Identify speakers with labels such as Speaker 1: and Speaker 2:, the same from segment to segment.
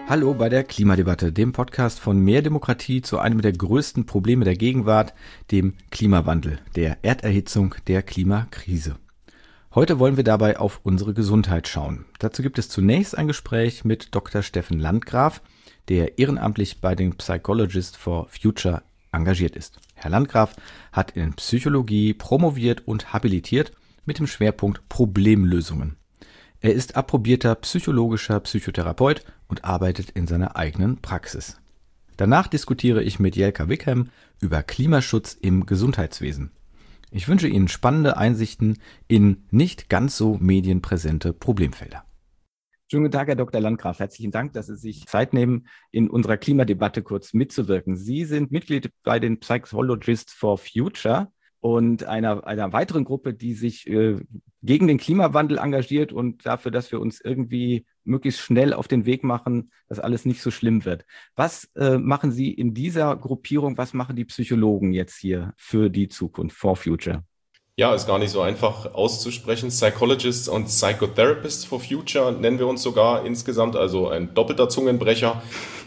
Speaker 1: Hallo bei der Klimadebatte, dem Podcast von Mehr Demokratie zu einem der größten Probleme der Gegenwart, dem Klimawandel, der Erderhitzung, der Klimakrise. Heute wollen wir dabei auf unsere Gesundheit schauen. Dazu gibt es zunächst ein Gespräch mit Dr. Steffen Landgraf, der ehrenamtlich bei den Psychologists for Future engagiert ist. Herr Landgraf hat in Psychologie promoviert und habilitiert mit dem Schwerpunkt Problemlösungen. Er ist approbierter psychologischer Psychotherapeut und arbeitet in seiner eigenen Praxis. Danach diskutiere ich mit Jelka Wickham über Klimaschutz im Gesundheitswesen. Ich wünsche Ihnen spannende Einsichten in nicht ganz so medienpräsente Problemfelder. Schönen guten Tag, Herr Dr. Landgraf. Herzlichen Dank, dass Sie sich Zeit nehmen, in unserer Klimadebatte kurz mitzuwirken. Sie sind Mitglied bei den Psychologists for Future und einer weiteren Gruppe, die sich gegen den Klimawandel engagiert und dafür, dass wir uns irgendwie möglichst schnell auf den Weg machen, dass alles nicht so schlimm wird. Was machen Sie in dieser Gruppierung, was machen die Psychologen jetzt hier für die Zukunft, for Future?
Speaker 2: Ja, ist gar nicht so einfach auszusprechen. Psychologists und Psychotherapists for Future nennen wir uns sogar insgesamt, also ein doppelter Zungenbrecher.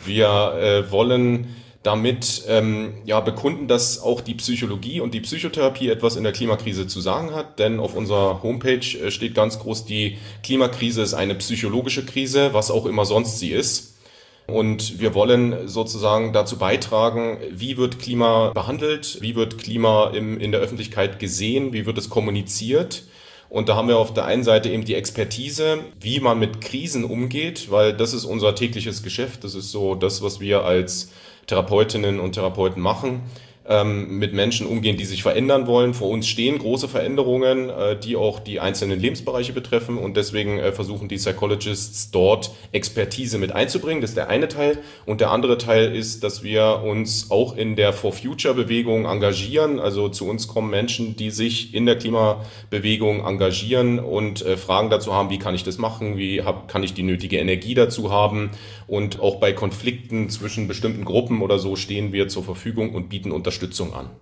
Speaker 2: Wir wollen damit bekunden, dass auch die Psychologie und die Psychotherapie etwas in der Klimakrise zu sagen hat, denn auf unserer Homepage steht ganz groß, die Klimakrise ist eine psychologische Krise, was auch immer sonst sie ist. Und wir wollen sozusagen dazu beitragen, wie wird Klima behandelt, wie wird Klima in der Öffentlichkeit gesehen, wie wird es kommuniziert. Und da haben wir auf der einen Seite eben die Expertise, wie man mit Krisen umgeht, weil das ist unser tägliches Geschäft, das ist so das, was wir als Therapeutinnen und Therapeuten machen, mit Menschen umgehen, die sich verändern wollen. Vor uns stehen große Veränderungen, die auch die einzelnen Lebensbereiche betreffen und deswegen versuchen die Psychologists dort Expertise mit einzubringen. Das ist der eine Teil und der andere Teil ist, dass wir uns auch in der For Future Bewegung engagieren. Also zu uns kommen Menschen, die sich in der Klimabewegung engagieren und Fragen dazu haben, wie kann ich das machen, kann ich die nötige Energie dazu haben und auch bei Konflikten zwischen bestimmten Gruppen oder so stehen wir zur Verfügung und bieten Unterstützung an.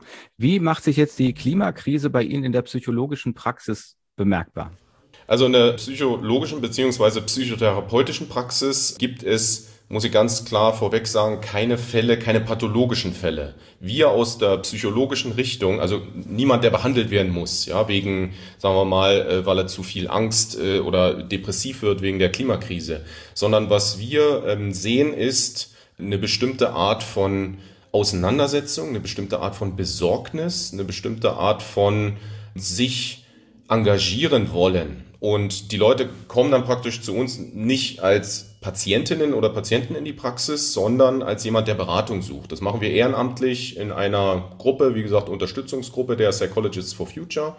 Speaker 1: Wie macht sich jetzt die Klimakrise bei Ihnen in der psychologischen Praxis bemerkbar?
Speaker 2: Also in der psychologischen bzw. psychotherapeutischen Praxis gibt es, muss ich ganz klar vorweg sagen, keine pathologischen Fälle. Wir aus der psychologischen Richtung, also niemand, der behandelt werden muss, ja, wegen, sagen wir mal, weil er zu viel Angst oder depressiv wird wegen der Klimakrise, sondern was wir sehen, ist eine bestimmte Art von Auseinandersetzung, eine bestimmte Art von Besorgnis, eine bestimmte Art von sich engagieren wollen. Und die Leute kommen dann praktisch zu uns nicht als Patientinnen oder Patienten in die Praxis, sondern als jemand, der Beratung sucht. Das machen wir ehrenamtlich in einer Gruppe, wie gesagt, Unterstützungsgruppe der Psychologists for Future.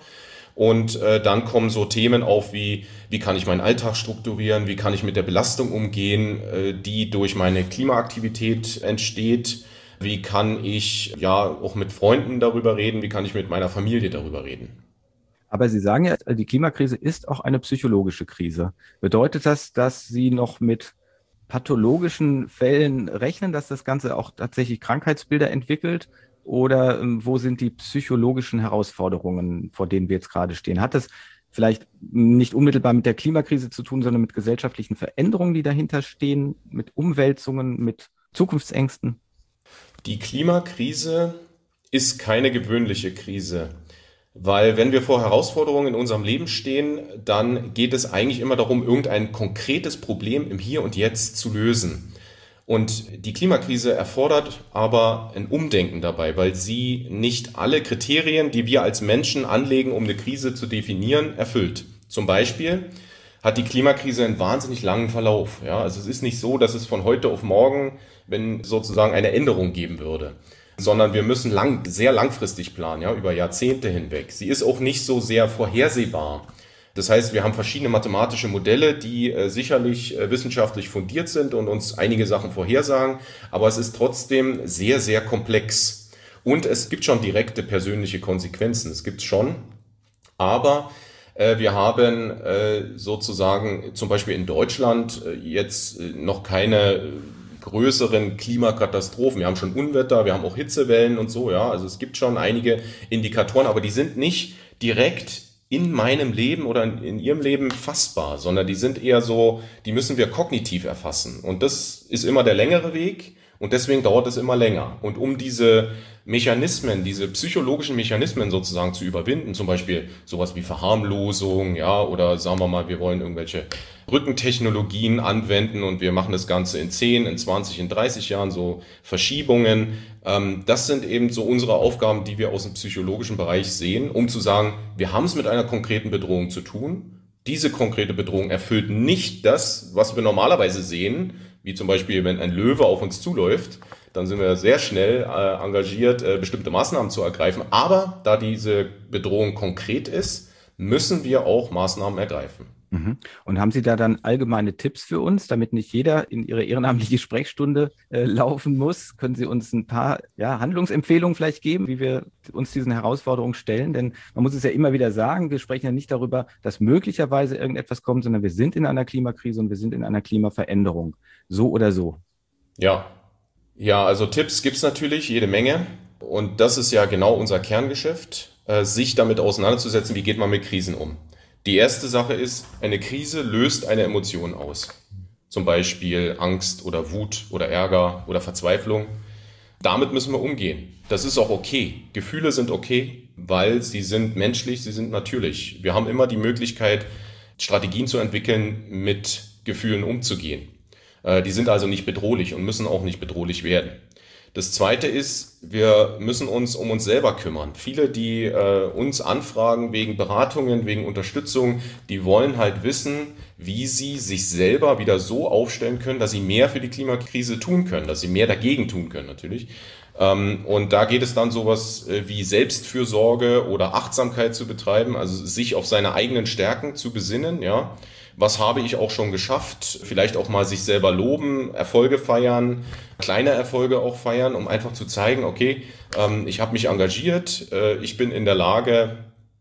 Speaker 2: Und dann kommen so Themen auf wie kann ich meinen Alltag strukturieren, wie kann ich mit der Belastung umgehen, die durch meine Klimaaktivität entsteht. Wie kann ich ja auch mit Freunden darüber reden? Wie kann ich mit meiner Familie darüber reden?
Speaker 1: Aber Sie sagen ja, die Klimakrise ist auch eine psychologische Krise. Bedeutet das, dass Sie noch mit pathologischen Fällen rechnen, dass das Ganze auch tatsächlich Krankheitsbilder entwickelt? Oder wo sind die psychologischen Herausforderungen, vor denen wir jetzt gerade stehen? Hat das vielleicht nicht unmittelbar mit der Klimakrise zu tun, sondern mit gesellschaftlichen Veränderungen, die dahinter stehen, mit Umwälzungen, mit Zukunftsängsten?
Speaker 2: Die Klimakrise ist keine gewöhnliche Krise, weil wenn wir vor Herausforderungen in unserem Leben stehen, dann geht es eigentlich immer darum, irgendein konkretes Problem im Hier und Jetzt zu lösen. Und die Klimakrise erfordert aber ein Umdenken dabei, weil sie nicht alle Kriterien, die wir als Menschen anlegen, um eine Krise zu definieren, erfüllt. Zum Beispiel hat die Klimakrise einen wahnsinnig langen Verlauf. Ja, also es ist nicht so, dass es von heute auf morgen, wenn sozusagen eine Änderung geben würde, sondern wir müssen sehr langfristig planen, ja, über Jahrzehnte hinweg. Sie ist auch nicht so sehr vorhersehbar. Das heißt, wir haben verschiedene mathematische Modelle, die sicherlich wissenschaftlich fundiert sind und uns einige Sachen vorhersagen, aber es ist trotzdem sehr, sehr komplex. Und es gibt schon direkte persönliche Konsequenzen, es gibt schon, aber wir haben sozusagen zum Beispiel in Deutschland jetzt noch keine größeren Klimakatastrophen. Wir haben schon Unwetter, wir haben auch Hitzewellen und so, ja. Also es gibt schon einige Indikatoren, aber die sind nicht direkt in meinem Leben oder in Ihrem Leben fassbar, sondern die sind eher so, die müssen wir kognitiv erfassen. Und das ist immer der längere Weg und deswegen dauert es immer länger. Und um diese Mechanismen, diese psychologischen Mechanismen sozusagen zu überwinden, zum Beispiel sowas wie Verharmlosung, ja, oder sagen wir mal, wir wollen irgendwelche Brückentechnologien anwenden und wir machen das Ganze in 10, in 20, in 30 Jahren, so Verschiebungen. Das sind eben so unsere Aufgaben, die wir aus dem psychologischen Bereich sehen, um zu sagen, wir haben es mit einer konkreten Bedrohung zu tun. Diese konkrete Bedrohung erfüllt nicht das, was wir normalerweise sehen, wie zum Beispiel, wenn ein Löwe auf uns zuläuft, dann sind wir sehr schnell engagiert, bestimmte Maßnahmen zu ergreifen. Aber da diese Bedrohung konkret ist, müssen wir auch Maßnahmen ergreifen.
Speaker 1: Und haben Sie da dann allgemeine Tipps für uns, damit nicht jeder in Ihre ehrenamtliche Sprechstunde laufen muss? Können Sie uns ein paar Handlungsempfehlungen vielleicht geben, wie wir uns diesen Herausforderungen stellen? Denn man muss es ja immer wieder sagen, wir sprechen ja nicht darüber, dass möglicherweise irgendetwas kommt, sondern wir sind in einer Klimakrise und wir sind in einer Klimaveränderung. So oder so.
Speaker 2: Ja, also Tipps gibt's natürlich jede Menge. Und das ist ja genau unser Kerngeschäft, sich damit auseinanderzusetzen, wie geht man mit Krisen um. Die erste Sache ist, eine Krise löst eine Emotion aus. Zum Beispiel Angst oder Wut oder Ärger oder Verzweiflung. Damit müssen wir umgehen. Das ist auch okay. Gefühle sind okay, weil sie sind menschlich, sie sind natürlich. Wir haben immer die Möglichkeit, Strategien zu entwickeln, mit Gefühlen umzugehen. Die sind also nicht bedrohlich und müssen auch nicht bedrohlich werden. Das Zweite ist, wir müssen uns um uns selber kümmern. Viele, die uns anfragen wegen Beratungen, wegen Unterstützung, die wollen halt wissen, wie sie sich selber wieder so aufstellen können, dass sie mehr für die Klimakrise tun können, dass sie mehr dagegen tun können natürlich. Und da geht es dann sowas wie Selbstfürsorge oder Achtsamkeit zu betreiben, also sich auf seine eigenen Stärken zu besinnen, ja. Was habe ich auch schon geschafft? Vielleicht auch mal sich selber loben, Erfolge feiern, kleine Erfolge auch feiern, um einfach zu zeigen, okay, ich habe mich engagiert, ich bin in der Lage,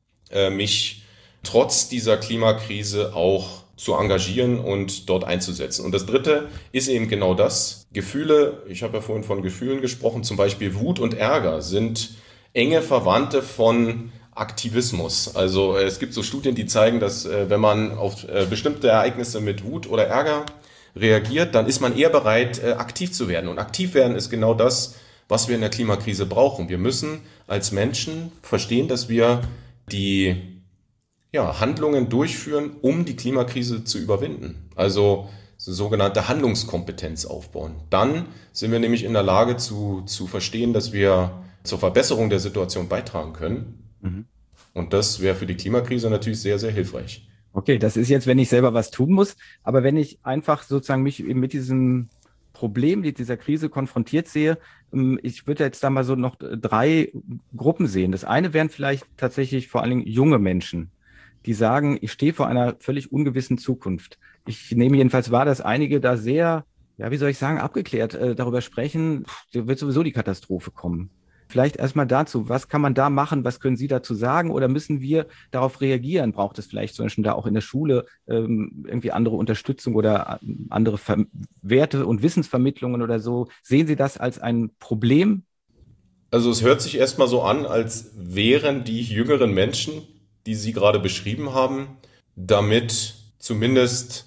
Speaker 2: mich trotz dieser Klimakrise auch zu engagieren und dort einzusetzen. Und das Dritte ist eben genau das. Gefühle, ich habe ja vorhin von Gefühlen gesprochen, zum Beispiel Wut und Ärger sind enge Verwandte von Aktivismus. Also es gibt so Studien, die zeigen, dass wenn man auf bestimmte Ereignisse mit Wut oder Ärger reagiert, dann ist man eher bereit, aktiv zu werden. Und aktiv werden ist genau das, was wir in der Klimakrise brauchen. Wir müssen als Menschen verstehen, dass wir die Handlungen durchführen, um die Klimakrise zu überwinden. Also sogenannte Handlungskompetenz aufbauen. Dann sind wir nämlich in der Lage zu verstehen, dass wir zur Verbesserung der Situation beitragen können. Und das wäre für die Klimakrise natürlich sehr, sehr hilfreich.
Speaker 1: Okay, das ist jetzt, wenn ich selber was tun muss. Aber wenn ich einfach sozusagen mich eben mit diesem Problem, mit dieser Krise konfrontiert sehe, ich würde jetzt da mal so noch 3 Gruppen sehen. Das eine wären vielleicht tatsächlich vor allen Dingen junge Menschen, die sagen, ich stehe vor einer völlig ungewissen Zukunft. Ich nehme jedenfalls wahr, dass einige da sehr, wie soll ich sagen, abgeklärt darüber sprechen, da wird sowieso die Katastrophe kommen. Vielleicht erstmal dazu, was kann man da machen, was können Sie dazu sagen oder müssen wir darauf reagieren? Braucht es vielleicht zum Beispiel da auch in der Schule irgendwie andere Unterstützung oder andere Werte und Wissensvermittlungen oder so? Sehen Sie das als ein Problem?
Speaker 2: Also es hört sich erstmal so an, als wären die jüngeren Menschen, die Sie gerade beschrieben haben, damit zumindest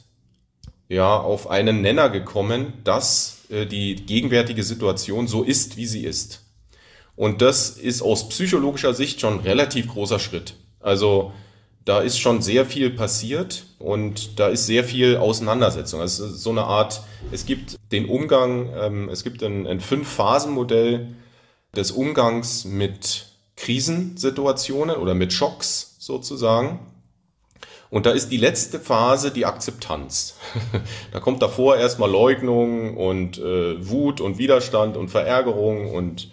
Speaker 2: auf einen Nenner gekommen, dass die gegenwärtige Situation so ist, wie sie ist. Und das ist aus psychologischer Sicht schon ein relativ großer Schritt. Also da ist schon sehr viel passiert und da ist sehr viel Auseinandersetzung. Also so eine Art, es gibt den Umgang, es gibt ein 5-Phasen-Modell des Umgangs mit Krisensituationen oder mit Schocks sozusagen. Und da ist die letzte Phase die Akzeptanz. Da kommt davor erstmal Leugnung und Wut und Widerstand und Verärgerung und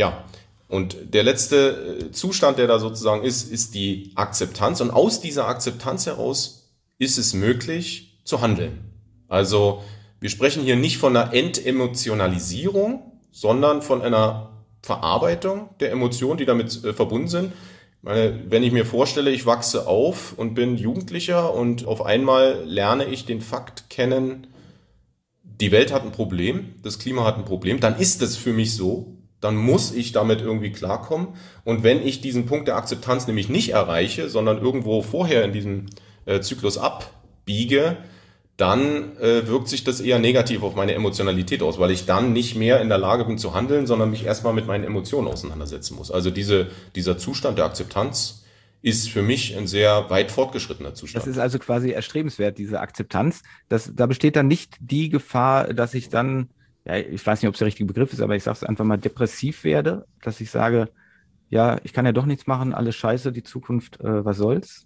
Speaker 2: und der letzte Zustand, der da sozusagen ist die Akzeptanz. Und aus dieser Akzeptanz heraus ist es möglich zu handeln. Also wir sprechen hier nicht von einer Entemotionalisierung, sondern von einer Verarbeitung der Emotionen, die damit verbunden sind. Ich meine, wenn ich mir vorstelle, ich wachse auf und bin Jugendlicher und auf einmal lerne ich den Fakt kennen, die Welt hat ein Problem, das Klima hat ein Problem, dann ist es für mich so, dann muss ich damit irgendwie klarkommen. Und wenn ich diesen Punkt der Akzeptanz nämlich nicht erreiche, sondern irgendwo vorher in diesem Zyklus abbiege, dann wirkt sich das eher negativ auf meine Emotionalität aus, weil ich dann nicht mehr in der Lage bin zu handeln, sondern mich erstmal mit meinen Emotionen auseinandersetzen muss. Also dieser Zustand der Akzeptanz ist für mich ein sehr weit fortgeschrittener Zustand.
Speaker 1: Das ist also quasi erstrebenswert, diese Akzeptanz. Da besteht dann nicht die Gefahr, dass ich dann, ja, ich weiß nicht, ob es der richtige Begriff ist, aber ich sage es einfach mal, depressiv werde, dass ich sage, ja, ich kann ja doch nichts machen, alles scheiße, die Zukunft, was soll's?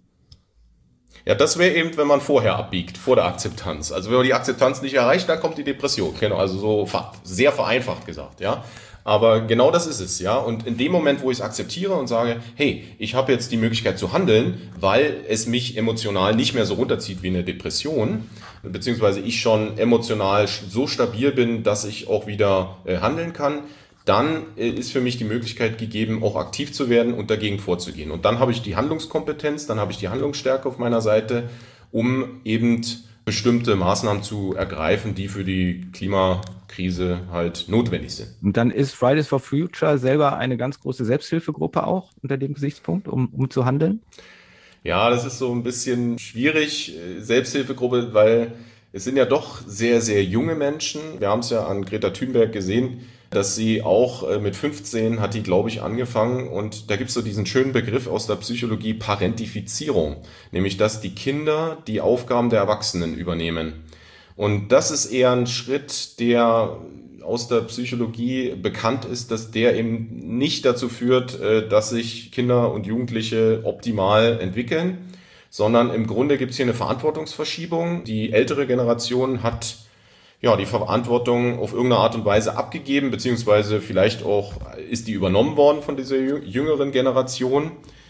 Speaker 2: Ja, das wäre eben, wenn man vorher abbiegt, vor der Akzeptanz. Also wenn man die Akzeptanz nicht erreicht, dann kommt die Depression. Genau, also so sehr vereinfacht gesagt, ja. Aber genau das ist es, ja. Und in dem Moment, wo ich es akzeptiere und sage, hey, ich habe jetzt die Möglichkeit zu handeln, weil es mich emotional nicht mehr so runterzieht wie eine Depression, beziehungsweise ich schon emotional so stabil bin, dass ich auch wieder handeln kann, dann ist für mich die Möglichkeit gegeben, auch aktiv zu werden und dagegen vorzugehen. Und dann habe ich die Handlungskompetenz, dann habe ich die Handlungsstärke auf meiner Seite, um eben bestimmte Maßnahmen zu ergreifen, die für die Klimakrise halt notwendig sind.
Speaker 1: Und dann ist Fridays for Future selber eine ganz große Selbsthilfegruppe auch unter dem Gesichtspunkt, um zu handeln?
Speaker 2: Ja, das ist so ein bisschen schwierig, Selbsthilfegruppe, weil es sind ja doch sehr, sehr junge Menschen. Wir haben es ja an Greta Thunberg gesehen, dass sie auch mit 15 hat die, glaube ich, angefangen. Und da gibt es so diesen schönen Begriff aus der Psychologie, Parentifizierung. Nämlich, dass die Kinder die Aufgaben der Erwachsenen übernehmen. Und das ist eher ein Schritt, der aus der Psychologie bekannt ist, dass der eben nicht dazu führt, dass sich Kinder und Jugendliche optimal entwickeln, sondern im Grunde gibt es hier eine Verantwortungsverschiebung. Die ältere Generation hat ja die Verantwortung auf irgendeine Art und Weise abgegeben, beziehungsweise vielleicht auch ist die übernommen worden von dieser jüngeren Generation.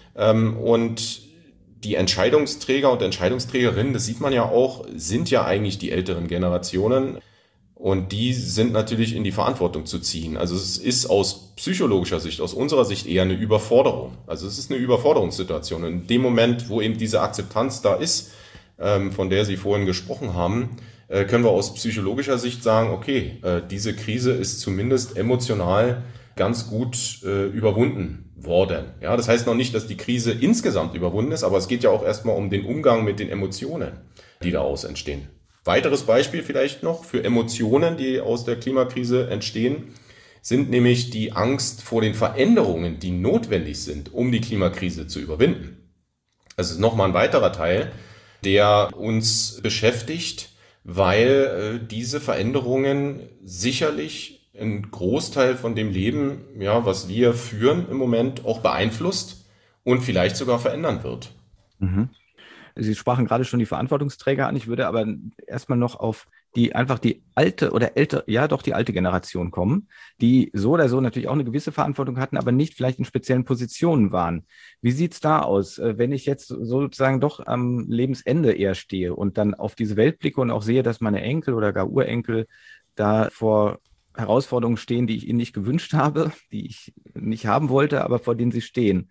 Speaker 2: Und die Entscheidungsträger und Entscheidungsträgerinnen, das sieht man ja auch, sind ja eigentlich die älteren Generationen. Und die sind natürlich in die Verantwortung zu ziehen. Also es ist aus psychologischer Sicht, aus unserer Sicht eher eine Überforderung. Also es ist eine Überforderungssituation. Und in dem Moment, wo eben diese Akzeptanz da ist, von der Sie vorhin gesprochen haben, können wir aus psychologischer Sicht sagen, okay, diese Krise ist zumindest emotional ganz gut überwunden worden. Ja, das heißt noch nicht, dass die Krise insgesamt überwunden ist, aber es geht ja auch erstmal um den Umgang mit den Emotionen, die daraus entstehen. Weiteres Beispiel vielleicht noch für Emotionen, die aus der Klimakrise entstehen, sind nämlich die Angst vor den Veränderungen, die notwendig sind, um die Klimakrise zu überwinden. Das ist nochmal ein weiterer Teil, der uns beschäftigt, weil diese Veränderungen sicherlich einen Großteil von dem Leben, ja, was wir führen im Moment, auch beeinflusst und vielleicht sogar verändern wird.
Speaker 1: Mhm. Sie sprachen gerade schon die Verantwortungsträger an. Ich würde aber erstmal noch auf die alte oder ältere, ja doch die alte Generation kommen, die so oder so natürlich auch eine gewisse Verantwortung hatten, aber nicht vielleicht in speziellen Positionen waren. Wie sieht's da aus, wenn ich jetzt sozusagen doch am Lebensende eher stehe und dann auf diese Welt blicke und auch sehe, dass meine Enkel oder gar Urenkel da vor Herausforderungen stehen, die ich ihnen nicht gewünscht habe, die ich nicht haben wollte, aber vor denen sie stehen?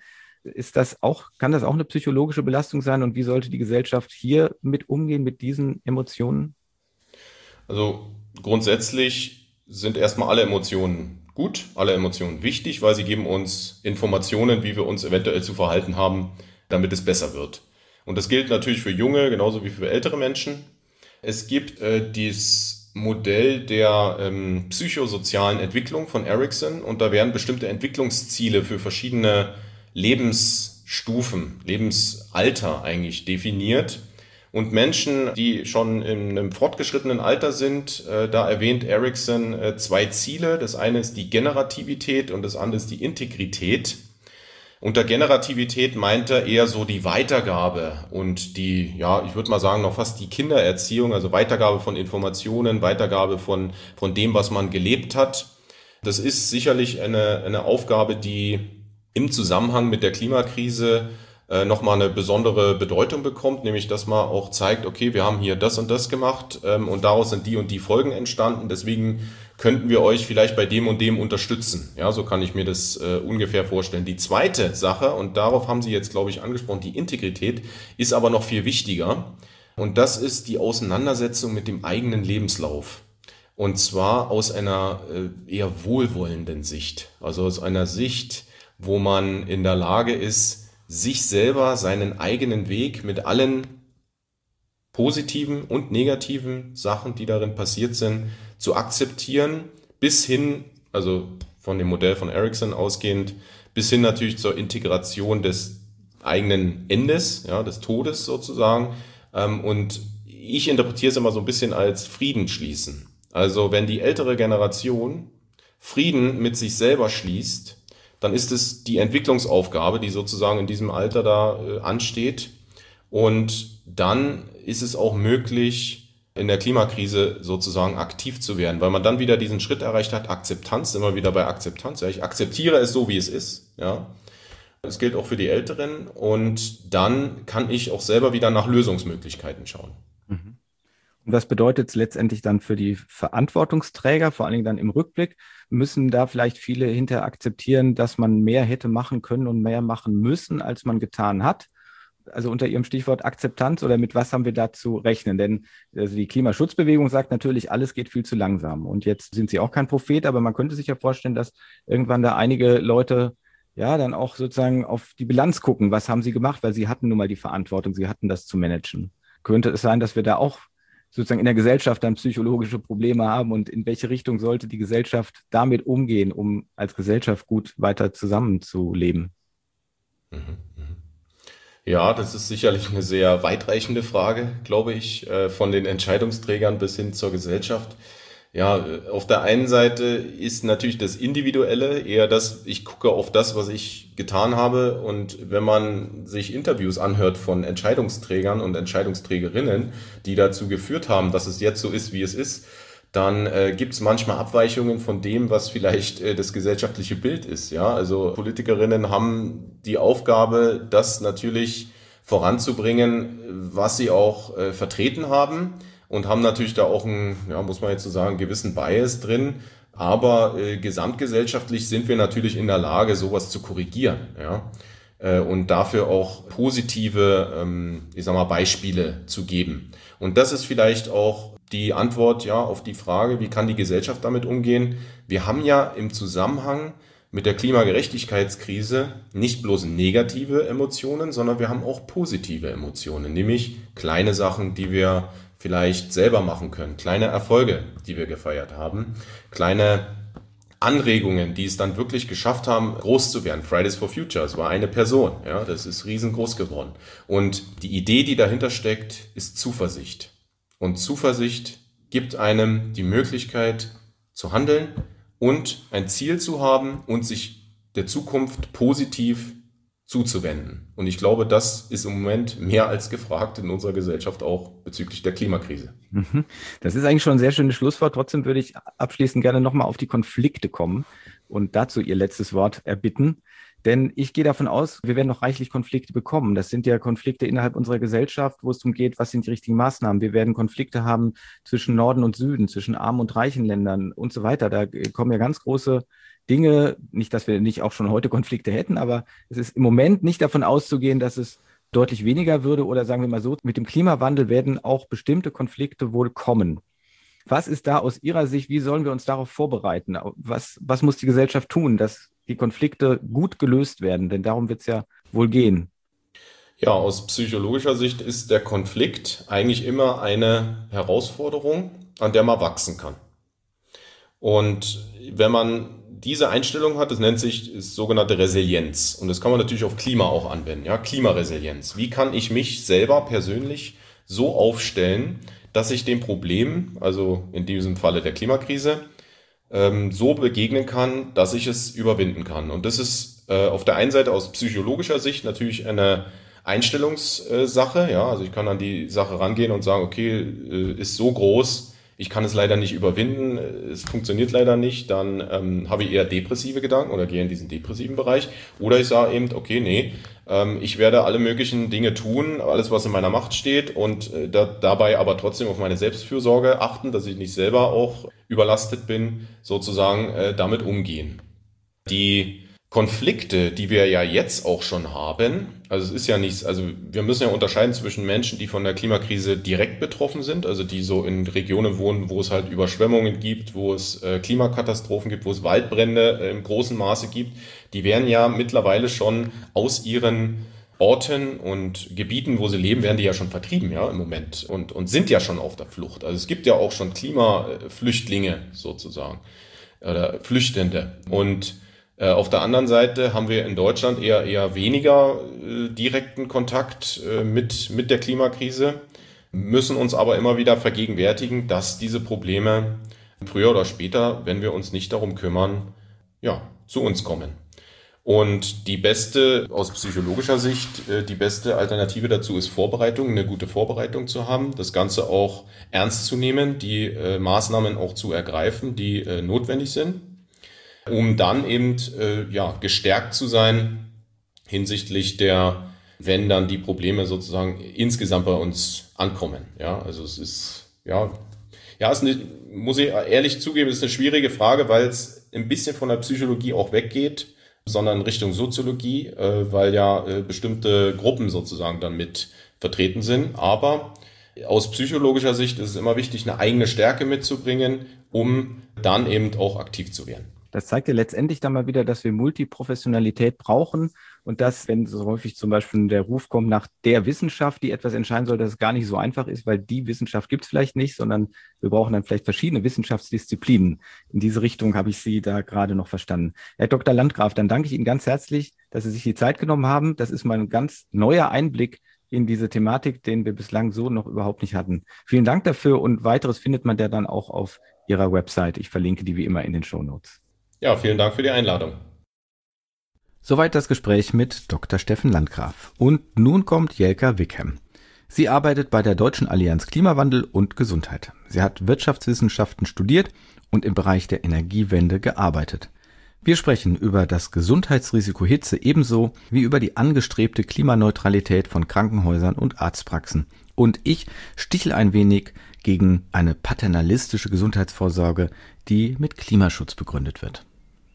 Speaker 1: Kann das auch eine psychologische Belastung sein und wie sollte die Gesellschaft hier mit umgehen, mit diesen Emotionen?
Speaker 2: Also grundsätzlich sind erstmal alle Emotionen gut, alle Emotionen wichtig, weil sie geben uns Informationen, wie wir uns eventuell zu verhalten haben, damit es besser wird. Und das gilt natürlich für junge, genauso wie für ältere Menschen. Es gibt dieses Modell der psychosozialen Entwicklung von Erikson und da werden bestimmte Entwicklungsziele für verschiedene Lebensstufen, Lebensalter eigentlich definiert. Und Menschen, die schon in einem fortgeschrittenen Alter sind, da erwähnt Erikson zwei Ziele. Das eine ist die Generativität und das andere ist die Integrität. Unter Generativität meint er eher so die Weitergabe und die, ja, ich würde mal sagen, noch fast die Kindererziehung, also Weitergabe von Informationen, Weitergabe von dem, was man gelebt hat. Das ist sicherlich eine Aufgabe, die im Zusammenhang mit der Klimakrise nochmal eine besondere Bedeutung bekommt, nämlich dass man auch zeigt, okay, wir haben hier das und das gemacht und daraus sind die und die Folgen entstanden, deswegen könnten wir euch vielleicht bei dem und dem unterstützen. Ja, so kann ich mir das ungefähr vorstellen. Die zweite Sache, und darauf haben Sie jetzt, glaube ich, angesprochen, die Integrität, ist aber noch viel wichtiger und das ist die Auseinandersetzung mit dem eigenen Lebenslauf. Und zwar aus einer eher wohlwollenden Sicht. Also aus einer Sicht, wo man in der Lage ist, sich selber seinen eigenen Weg mit allen positiven und negativen Sachen, die darin passiert sind, zu akzeptieren, bis hin, also von dem Modell von Erikson ausgehend, bis hin natürlich zur Integration des eigenen Endes, ja, des Todes sozusagen. Und ich interpretiere es immer so ein bisschen als Frieden schließen. Also wenn die ältere Generation Frieden mit sich selber schließt, dann ist es die Entwicklungsaufgabe, die sozusagen in diesem Alter da ansteht. Und dann ist es auch möglich, in der Klimakrise sozusagen aktiv zu werden, weil man dann wieder diesen Schritt erreicht hat, Akzeptanz, immer wieder bei Akzeptanz. Ja, ich akzeptiere es so, wie es ist. Ja. Das gilt auch für die Älteren. Und dann kann ich auch selber wieder nach Lösungsmöglichkeiten schauen.
Speaker 1: Mhm. Und was bedeutet es letztendlich dann für die Verantwortungsträger, vor allen Dingen dann im Rückblick? Müssen da vielleicht viele hinterher akzeptieren, dass man mehr hätte machen können und mehr machen müssen, als man getan hat? Also unter Ihrem Stichwort Akzeptanz, oder mit was haben wir da zu rechnen? Denn also die Klimaschutzbewegung sagt natürlich, alles geht viel zu langsam. Und jetzt sind Sie auch kein Prophet, aber man könnte sich ja vorstellen, dass irgendwann da einige Leute ja dann auch sozusagen auf die Bilanz gucken. Was haben sie gemacht? Weil sie hatten nun mal die Verantwortung, sie hatten das zu managen. Könnte es sein, dass wir da auch sozusagen in der Gesellschaft dann psychologische Probleme haben, und in welche Richtung sollte die Gesellschaft damit umgehen, um als Gesellschaft gut weiter zusammenzuleben?
Speaker 2: Mhm. Ja, das ist sicherlich eine sehr weitreichende Frage, glaube ich, von den Entscheidungsträgern bis hin zur Gesellschaft. Ja, auf der einen Seite ist natürlich das Individuelle eher das, ich gucke auf das, was ich getan habe. Und wenn man sich Interviews anhört von Entscheidungsträgern und Entscheidungsträgerinnen, die dazu geführt haben, dass es jetzt so ist, wie es ist, dann gibt es manchmal Abweichungen von dem, was vielleicht das gesellschaftliche Bild ist. Ja, also Politikerinnen haben die Aufgabe, das natürlich voranzubringen, was sie auch vertreten haben, und haben natürlich da auch einen, ja, muss man jetzt so sagen, gewissen Bias drin. Aber gesamtgesellschaftlich sind wir natürlich in der Lage, sowas zu korrigieren. Ja. Und dafür auch positive, ich sag mal, Beispiele zu geben. Und das ist vielleicht auch die Antwort, ja, auf die Frage, wie kann die Gesellschaft damit umgehen? Wir haben ja im Zusammenhang mit der Klimagerechtigkeitskrise nicht bloß negative Emotionen, sondern wir haben auch positive Emotionen, nämlich kleine Sachen, die wir vielleicht selber machen können, kleine Erfolge, die wir gefeiert haben, kleine Anregungen, die es dann wirklich geschafft haben, groß zu werden. Fridays for Future, es war eine Person, ja, das ist riesengroß geworden. Und die Idee, die dahinter steckt, ist Zuversicht. Und Zuversicht gibt einem die Möglichkeit zu handeln und ein Ziel zu haben und sich der Zukunft positiv zuzuwenden. Und ich glaube, das ist im Moment mehr als gefragt in unserer Gesellschaft, auch bezüglich der Klimakrise.
Speaker 1: Das ist eigentlich schon ein sehr schönes Schlusswort. Trotzdem würde ich abschließend gerne nochmal auf die Konflikte kommen und dazu Ihr letztes Wort erbitten. Denn ich gehe davon aus, wir werden noch reichlich Konflikte bekommen. Das sind ja Konflikte innerhalb unserer Gesellschaft, wo es darum geht, was sind die richtigen Maßnahmen. Wir werden Konflikte haben zwischen Norden und Süden, zwischen armen und reichen Ländern und so weiter. Da kommen ja ganz große Dinge. Nicht, dass wir nicht auch schon heute Konflikte hätten, aber es ist im Moment nicht davon auszugehen, dass es deutlich weniger würde, oder sagen wir mal so, mit dem Klimawandel werden auch bestimmte Konflikte wohl kommen. Was ist da aus Ihrer Sicht, wie sollen wir uns darauf vorbereiten? Was muss die Gesellschaft tun, dass die Konflikte gut gelöst werden? Denn darum wird es ja wohl gehen.
Speaker 2: Ja, aus psychologischer Sicht ist der Konflikt eigentlich immer eine Herausforderung, an der man wachsen kann. Und wenn man diese Einstellung hat, das nennt sich sogenannte Resilienz. Und das kann man natürlich auf Klima auch anwenden. Ja, Klimaresilienz. Wie kann ich mich selber persönlich so aufstellen, dass ich dem Problem, also in diesem Falle der Klimakrise, so begegnen kann, dass ich es überwinden kann. Und das ist auf der einen Seite aus psychologischer Sicht natürlich eine Einstellungssache. Ja, also ich kann an die Sache rangehen und sagen, okay, ist so groß, ich kann es leider nicht überwinden, es funktioniert leider nicht, dann habe ich eher depressive Gedanken oder gehe in diesen depressiven Bereich. Oder ich sage eben, okay, nee, ich werde alle möglichen Dinge tun, alles was in meiner Macht steht, und dabei aber trotzdem auf meine Selbstfürsorge achten, dass ich nicht selber auch überlastet bin, sozusagen damit umgehen. Die Konflikte, die wir ja jetzt auch schon haben, also es ist ja nichts, also wir müssen ja unterscheiden zwischen Menschen, die von der Klimakrise direkt betroffen sind, also die so in Regionen wohnen, wo es halt Überschwemmungen gibt, wo es Klimakatastrophen gibt, wo es Waldbrände im großen Maße gibt. Die werden ja mittlerweile schon aus ihren Orten und Gebieten, wo sie leben, werden die ja schon vertrieben, ja, im Moment und sind ja schon auf der Flucht. Also es gibt ja auch schon Klimaflüchtlinge sozusagen oder Flüchtende. Und auf der anderen Seite haben wir in Deutschland eher weniger direkten Kontakt mit der Klimakrise, müssen uns aber immer wieder vergegenwärtigen, dass diese Probleme früher oder später, wenn wir uns nicht darum kümmern, ja, zu uns kommen. Und aus psychologischer Sicht, die beste Alternative dazu ist Vorbereitung, eine gute Vorbereitung zu haben, das Ganze auch ernst zu nehmen, die Maßnahmen auch zu ergreifen, die notwendig sind, um dann eben gestärkt zu sein hinsichtlich wenn dann die Probleme sozusagen insgesamt bei uns ankommen. Ja, also es ist muss ich ehrlich zugeben, ist eine schwierige Frage, weil es ein bisschen von der Psychologie auch weggeht, sondern Richtung Soziologie, weil ja bestimmte Gruppen sozusagen dann mit vertreten sind. Aber aus psychologischer Sicht ist es immer wichtig, eine eigene Stärke mitzubringen, um dann eben auch aktiv zu werden.
Speaker 1: Das zeigt ja letztendlich dann mal wieder, dass wir Multiprofessionalität brauchen und dass, wenn so häufig zum Beispiel der Ruf kommt nach der Wissenschaft, die etwas entscheiden soll, dass es gar nicht so einfach ist, weil die Wissenschaft gibt es vielleicht nicht, sondern wir brauchen dann vielleicht verschiedene Wissenschaftsdisziplinen. In diese Richtung habe ich Sie da gerade noch verstanden. Herr Dr. Landgraf, dann danke ich Ihnen ganz herzlich, dass Sie sich die Zeit genommen haben. Das ist mal ein ganz neuer Einblick in diese Thematik, den wir bislang so noch überhaupt nicht hatten. Vielen Dank dafür und weiteres findet man ja dann auch auf Ihrer Website. Ich verlinke die wie immer in den Shownotes.
Speaker 2: Ja, vielen Dank für die Einladung.
Speaker 1: Soweit das Gespräch mit Dr. Steffen Landgraf. Und nun kommt Jelka Wickham. Sie arbeitet bei der Deutschen Allianz Klimawandel und Gesundheit. Sie hat Wirtschaftswissenschaften studiert und im Bereich der Energiewende gearbeitet. Wir sprechen über das Gesundheitsrisiko Hitze ebenso wie über die angestrebte Klimaneutralität von Krankenhäusern und Arztpraxen. Und ich stichle ein wenig gegen eine paternalistische Gesundheitsvorsorge, die mit Klimaschutz begründet wird.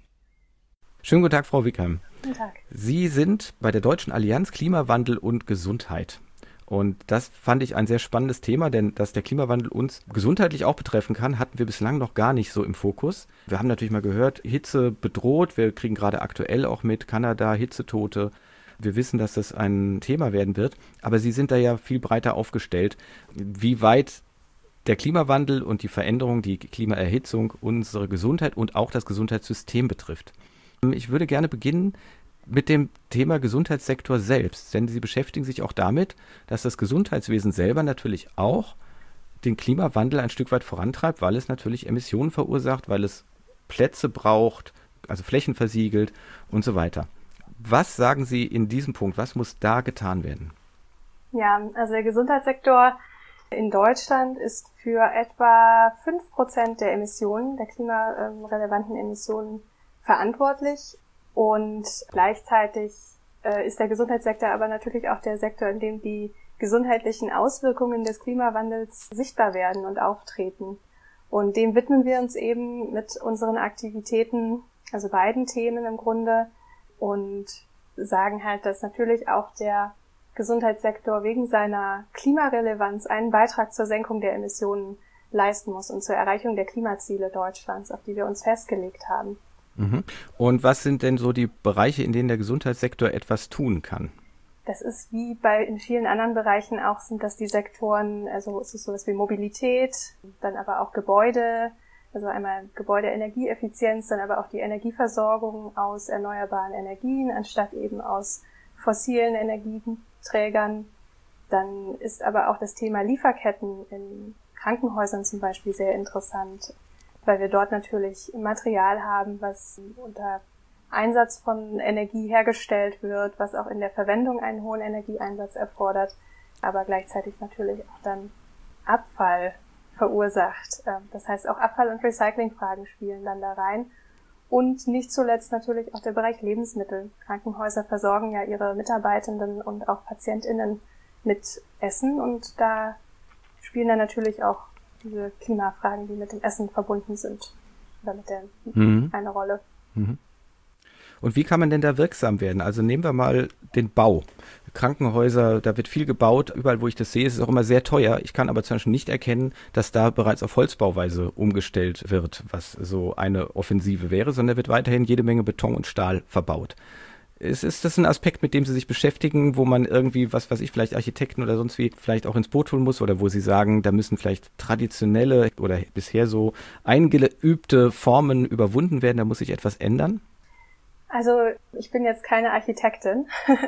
Speaker 1: Schönen guten Tag, Frau Wickham.
Speaker 3: Guten Tag.
Speaker 1: Sie sind bei der Deutschen Allianz Klimawandel und Gesundheit. Und das fand ich ein sehr spannendes Thema, denn dass der Klimawandel uns gesundheitlich auch betreffen kann, hatten wir bislang noch gar nicht so im Fokus. Wir haben natürlich mal gehört, Hitze bedroht. Wir kriegen gerade aktuell auch mit Kanada Hitzetote. Wir wissen, dass das ein Thema werden wird. Aber Sie sind da ja viel breiter aufgestellt. Wie weit der Klimawandel und die Veränderung, die Klimaerhitzung unsere Gesundheit und auch das Gesundheitssystem betrifft. Ich würde gerne beginnen mit dem Thema Gesundheitssektor selbst, denn Sie beschäftigen sich auch damit, dass das Gesundheitswesen selber natürlich auch den Klimawandel ein Stück weit vorantreibt, weil es natürlich Emissionen verursacht, weil es Plätze braucht, also Flächen versiegelt und so weiter. Was sagen Sie in diesem Punkt? Was muss da getan werden?
Speaker 3: Ja, also der Gesundheitssektor in Deutschland ist für etwa 5% der Emissionen, der klimarelevanten Emissionen verantwortlich. Und gleichzeitig ist der Gesundheitssektor aber natürlich auch der Sektor, in dem die gesundheitlichen Auswirkungen des Klimawandels sichtbar werden und auftreten. Und dem widmen wir uns eben mit unseren Aktivitäten, also beiden Themen im Grunde, und sagen halt, dass natürlich auch der Gesundheitssektor wegen seiner Klimarelevanz einen Beitrag zur Senkung der Emissionen leisten muss und zur Erreichung der Klimaziele Deutschlands, auf die wir uns festgelegt haben.
Speaker 1: Und was sind denn so die Bereiche, in denen der Gesundheitssektor etwas tun kann?
Speaker 3: Das ist wie in vielen anderen Bereichen auch, sind das die Sektoren, also es ist sowas wie Mobilität, dann aber auch Gebäude, also einmal Gebäudeenergieeffizienz, dann aber auch die Energieversorgung aus erneuerbaren Energien, anstatt eben aus fossilen Energieträgern. Dann ist aber auch das Thema Lieferketten in Krankenhäusern zum Beispiel sehr interessant, weil wir dort natürlich Material haben, was unter Einsatz von Energie hergestellt wird, was auch in der Verwendung einen hohen Energieeinsatz erfordert, aber gleichzeitig natürlich auch dann Abfall verursacht. Das heißt, auch Abfall- und Recyclingfragen spielen dann da rein. Und nicht zuletzt natürlich auch der Bereich Lebensmittel. Krankenhäuser versorgen ja ihre Mitarbeitenden und auch PatientInnen mit Essen, und da spielen dann natürlich auch diese Klimafragen, die mit dem Essen verbunden sind, oder mit der eine Rolle.
Speaker 1: Und wie kann man denn da wirksam werden? Also nehmen wir mal den Bau. Krankenhäuser, da wird viel gebaut. Überall, wo ich das sehe, ist es auch immer sehr teuer. Ich kann aber zum Beispiel nicht erkennen, dass da bereits auf Holzbauweise umgestellt wird, was so eine Offensive wäre, sondern wird weiterhin jede Menge Beton und Stahl verbaut. Ist das ein Aspekt, mit dem Sie sich beschäftigen, wo man irgendwie, was weiß ich, vielleicht Architekten oder sonst wie vielleicht auch ins Boot holen muss oder wo Sie sagen, da müssen vielleicht traditionelle oder bisher so eingeübte Formen überwunden werden, da muss sich etwas ändern?
Speaker 3: Also ich bin jetzt keine Architektin,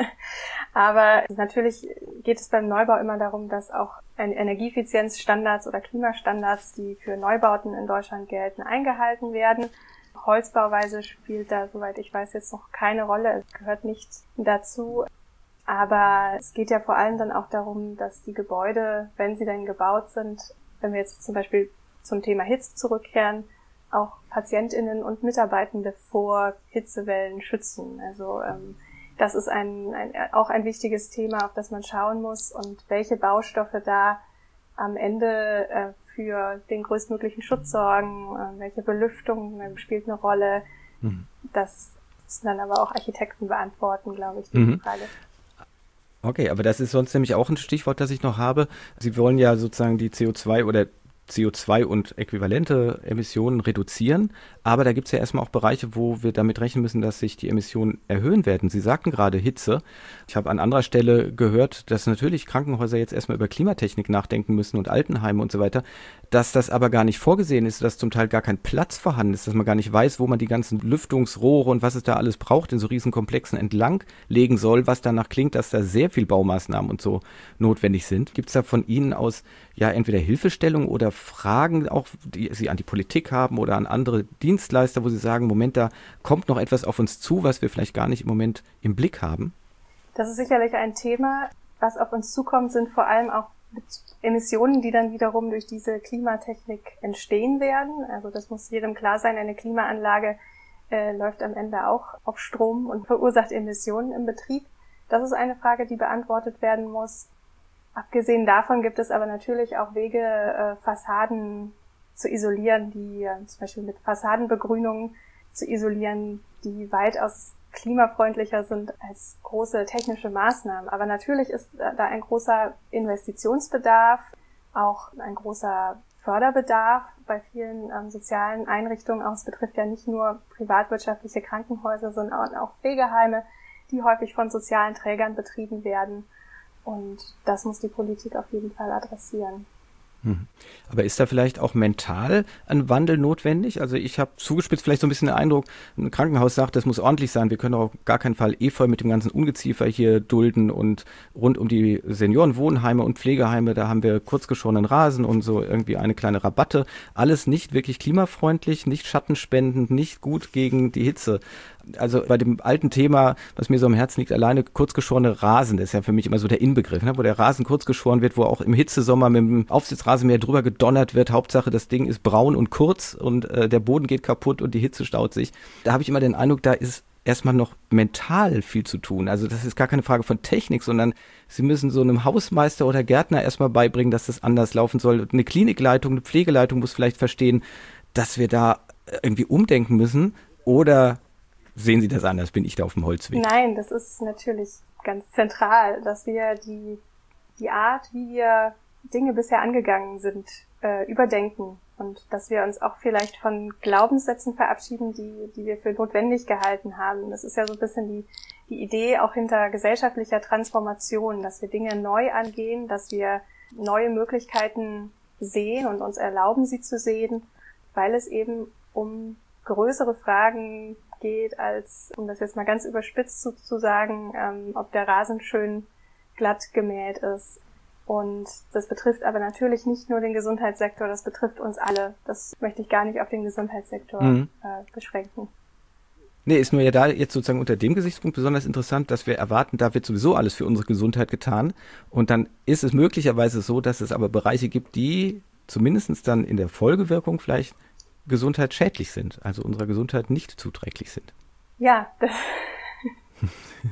Speaker 3: aber natürlich geht es beim Neubau immer darum, dass auch Energieeffizienzstandards oder Klimastandards, die für Neubauten in Deutschland gelten, eingehalten werden. Holzbauweise spielt da, soweit ich weiß, jetzt noch keine Rolle. Es gehört nicht dazu. Aber es geht ja vor allem dann auch darum, dass die Gebäude, wenn sie dann gebaut sind, wenn wir jetzt zum Beispiel zum Thema Hitze zurückkehren, auch PatientInnen und Mitarbeitende vor Hitzewellen schützen. Also das ist auch ein wichtiges Thema, auf das man schauen muss und welche Baustoffe da am Ende für den größtmöglichen Schutz sorgen, welche Belüftung spielt eine Rolle. Das müssen dann aber auch Architekten beantworten, glaube ich, die Frage.
Speaker 1: Okay, aber das ist sonst nämlich auch ein Stichwort, das ich noch habe. Sie wollen ja sozusagen die CO2 und äquivalente Emissionen reduzieren. Aber da gibt es ja erstmal auch Bereiche, wo wir damit rechnen müssen, dass sich die Emissionen erhöhen werden. Sie sagten gerade Hitze. Ich habe an anderer Stelle gehört, dass natürlich Krankenhäuser jetzt erstmal über Klimatechnik nachdenken müssen und Altenheime und so weiter, dass das aber gar nicht vorgesehen ist, dass zum Teil gar kein Platz vorhanden ist, dass man gar nicht weiß, wo man die ganzen Lüftungsrohre und was es da alles braucht in so Riesenkomplexen entlang legen soll, was danach klingt, dass da sehr viel Baumaßnahmen und so notwendig sind. Gibt es da von Ihnen aus ja entweder Hilfestellung oder Fragen auch, die Sie an die Politik haben oder an andere Dienstleister, wo Sie sagen, Moment, da kommt noch etwas auf uns zu, was wir vielleicht gar nicht im Moment im Blick haben?
Speaker 3: Das ist sicherlich ein Thema. Was auf uns zukommt, sind vor allem auch Emissionen, die dann wiederum durch diese Klimatechnik entstehen werden. Also das muss jedem klar sein, eine Klimaanlage läuft am Ende auch auf Strom und verursacht Emissionen im Betrieb. Das ist eine Frage, die beantwortet werden muss. Abgesehen davon gibt es aber natürlich auch Wege, Fassaden zu isolieren, die zum Beispiel mit Fassadenbegrünung zu isolieren, die weitaus klimafreundlicher sind als große technische Maßnahmen. Aber natürlich ist da ein großer Investitionsbedarf, auch ein großer Förderbedarf bei vielen sozialen Einrichtungen. Auch es betrifft ja nicht nur privatwirtschaftliche Krankenhäuser, sondern auch Pflegeheime, die häufig von sozialen Trägern betrieben werden. Und das muss die Politik auf jeden Fall adressieren.
Speaker 1: Aber ist da vielleicht auch mental ein Wandel notwendig? Also ich habe zugespitzt vielleicht so ein bisschen den Eindruck, ein Krankenhaus sagt, das muss ordentlich sein, wir können auch auf gar keinen Fall Efeu mit dem ganzen Ungeziefer hier dulden und rund um die Seniorenwohnheime und Pflegeheime, da haben wir kurzgeschorenen Rasen und so irgendwie eine kleine Rabatte. Alles nicht wirklich klimafreundlich, nicht schattenspendend, nicht gut gegen die Hitze. Also bei dem alten Thema, was mir so am Herzen liegt, alleine kurzgeschorene Rasen, das ist ja für mich immer so der Inbegriff, ne? Wo der Rasen kurzgeschoren wird, wo auch im Hitzesommer mit dem Aufsitzrasenmäher drüber gedonnert wird. Hauptsache, das Ding ist braun und kurz und der Boden geht kaputt und die Hitze staut sich. Da habe ich immer den Eindruck, da ist erstmal noch mental viel zu tun. Also das ist gar keine Frage von Technik, sondern Sie müssen so einem Hausmeister oder Gärtner erstmal beibringen, dass das anders laufen soll. Eine Klinikleitung, eine Pflegeleitung muss vielleicht verstehen, dass wir da irgendwie umdenken müssen. Oder sehen Sie das anders? Bin ich da auf dem Holzweg?
Speaker 3: Nein, das ist natürlich ganz zentral, dass wir die Art, wie wir Dinge bisher angegangen sind, überdenken und dass wir uns auch vielleicht von Glaubenssätzen verabschieden, die wir für notwendig gehalten haben. Das ist ja so ein bisschen die Idee auch hinter gesellschaftlicher Transformation, dass wir Dinge neu angehen, dass wir neue Möglichkeiten sehen und uns erlauben, sie zu sehen, weil es eben um größere Fragen geht, als, um das jetzt mal ganz überspitzt zu sagen, ob der Rasen schön glatt gemäht ist. Und das betrifft aber natürlich nicht nur den Gesundheitssektor, das betrifft uns alle. Das möchte ich gar nicht auf den Gesundheitssektor beschränken.
Speaker 1: Nee, ist nur ja da jetzt sozusagen unter dem Gesichtspunkt besonders interessant, dass wir erwarten, da wird sowieso alles für unsere Gesundheit getan. Und dann ist es möglicherweise so, dass es aber Bereiche gibt, die zumindest dann in der Folgewirkung vielleicht gesundheitsschädlich sind, also unserer Gesundheit nicht zuträglich sind.
Speaker 3: Ja,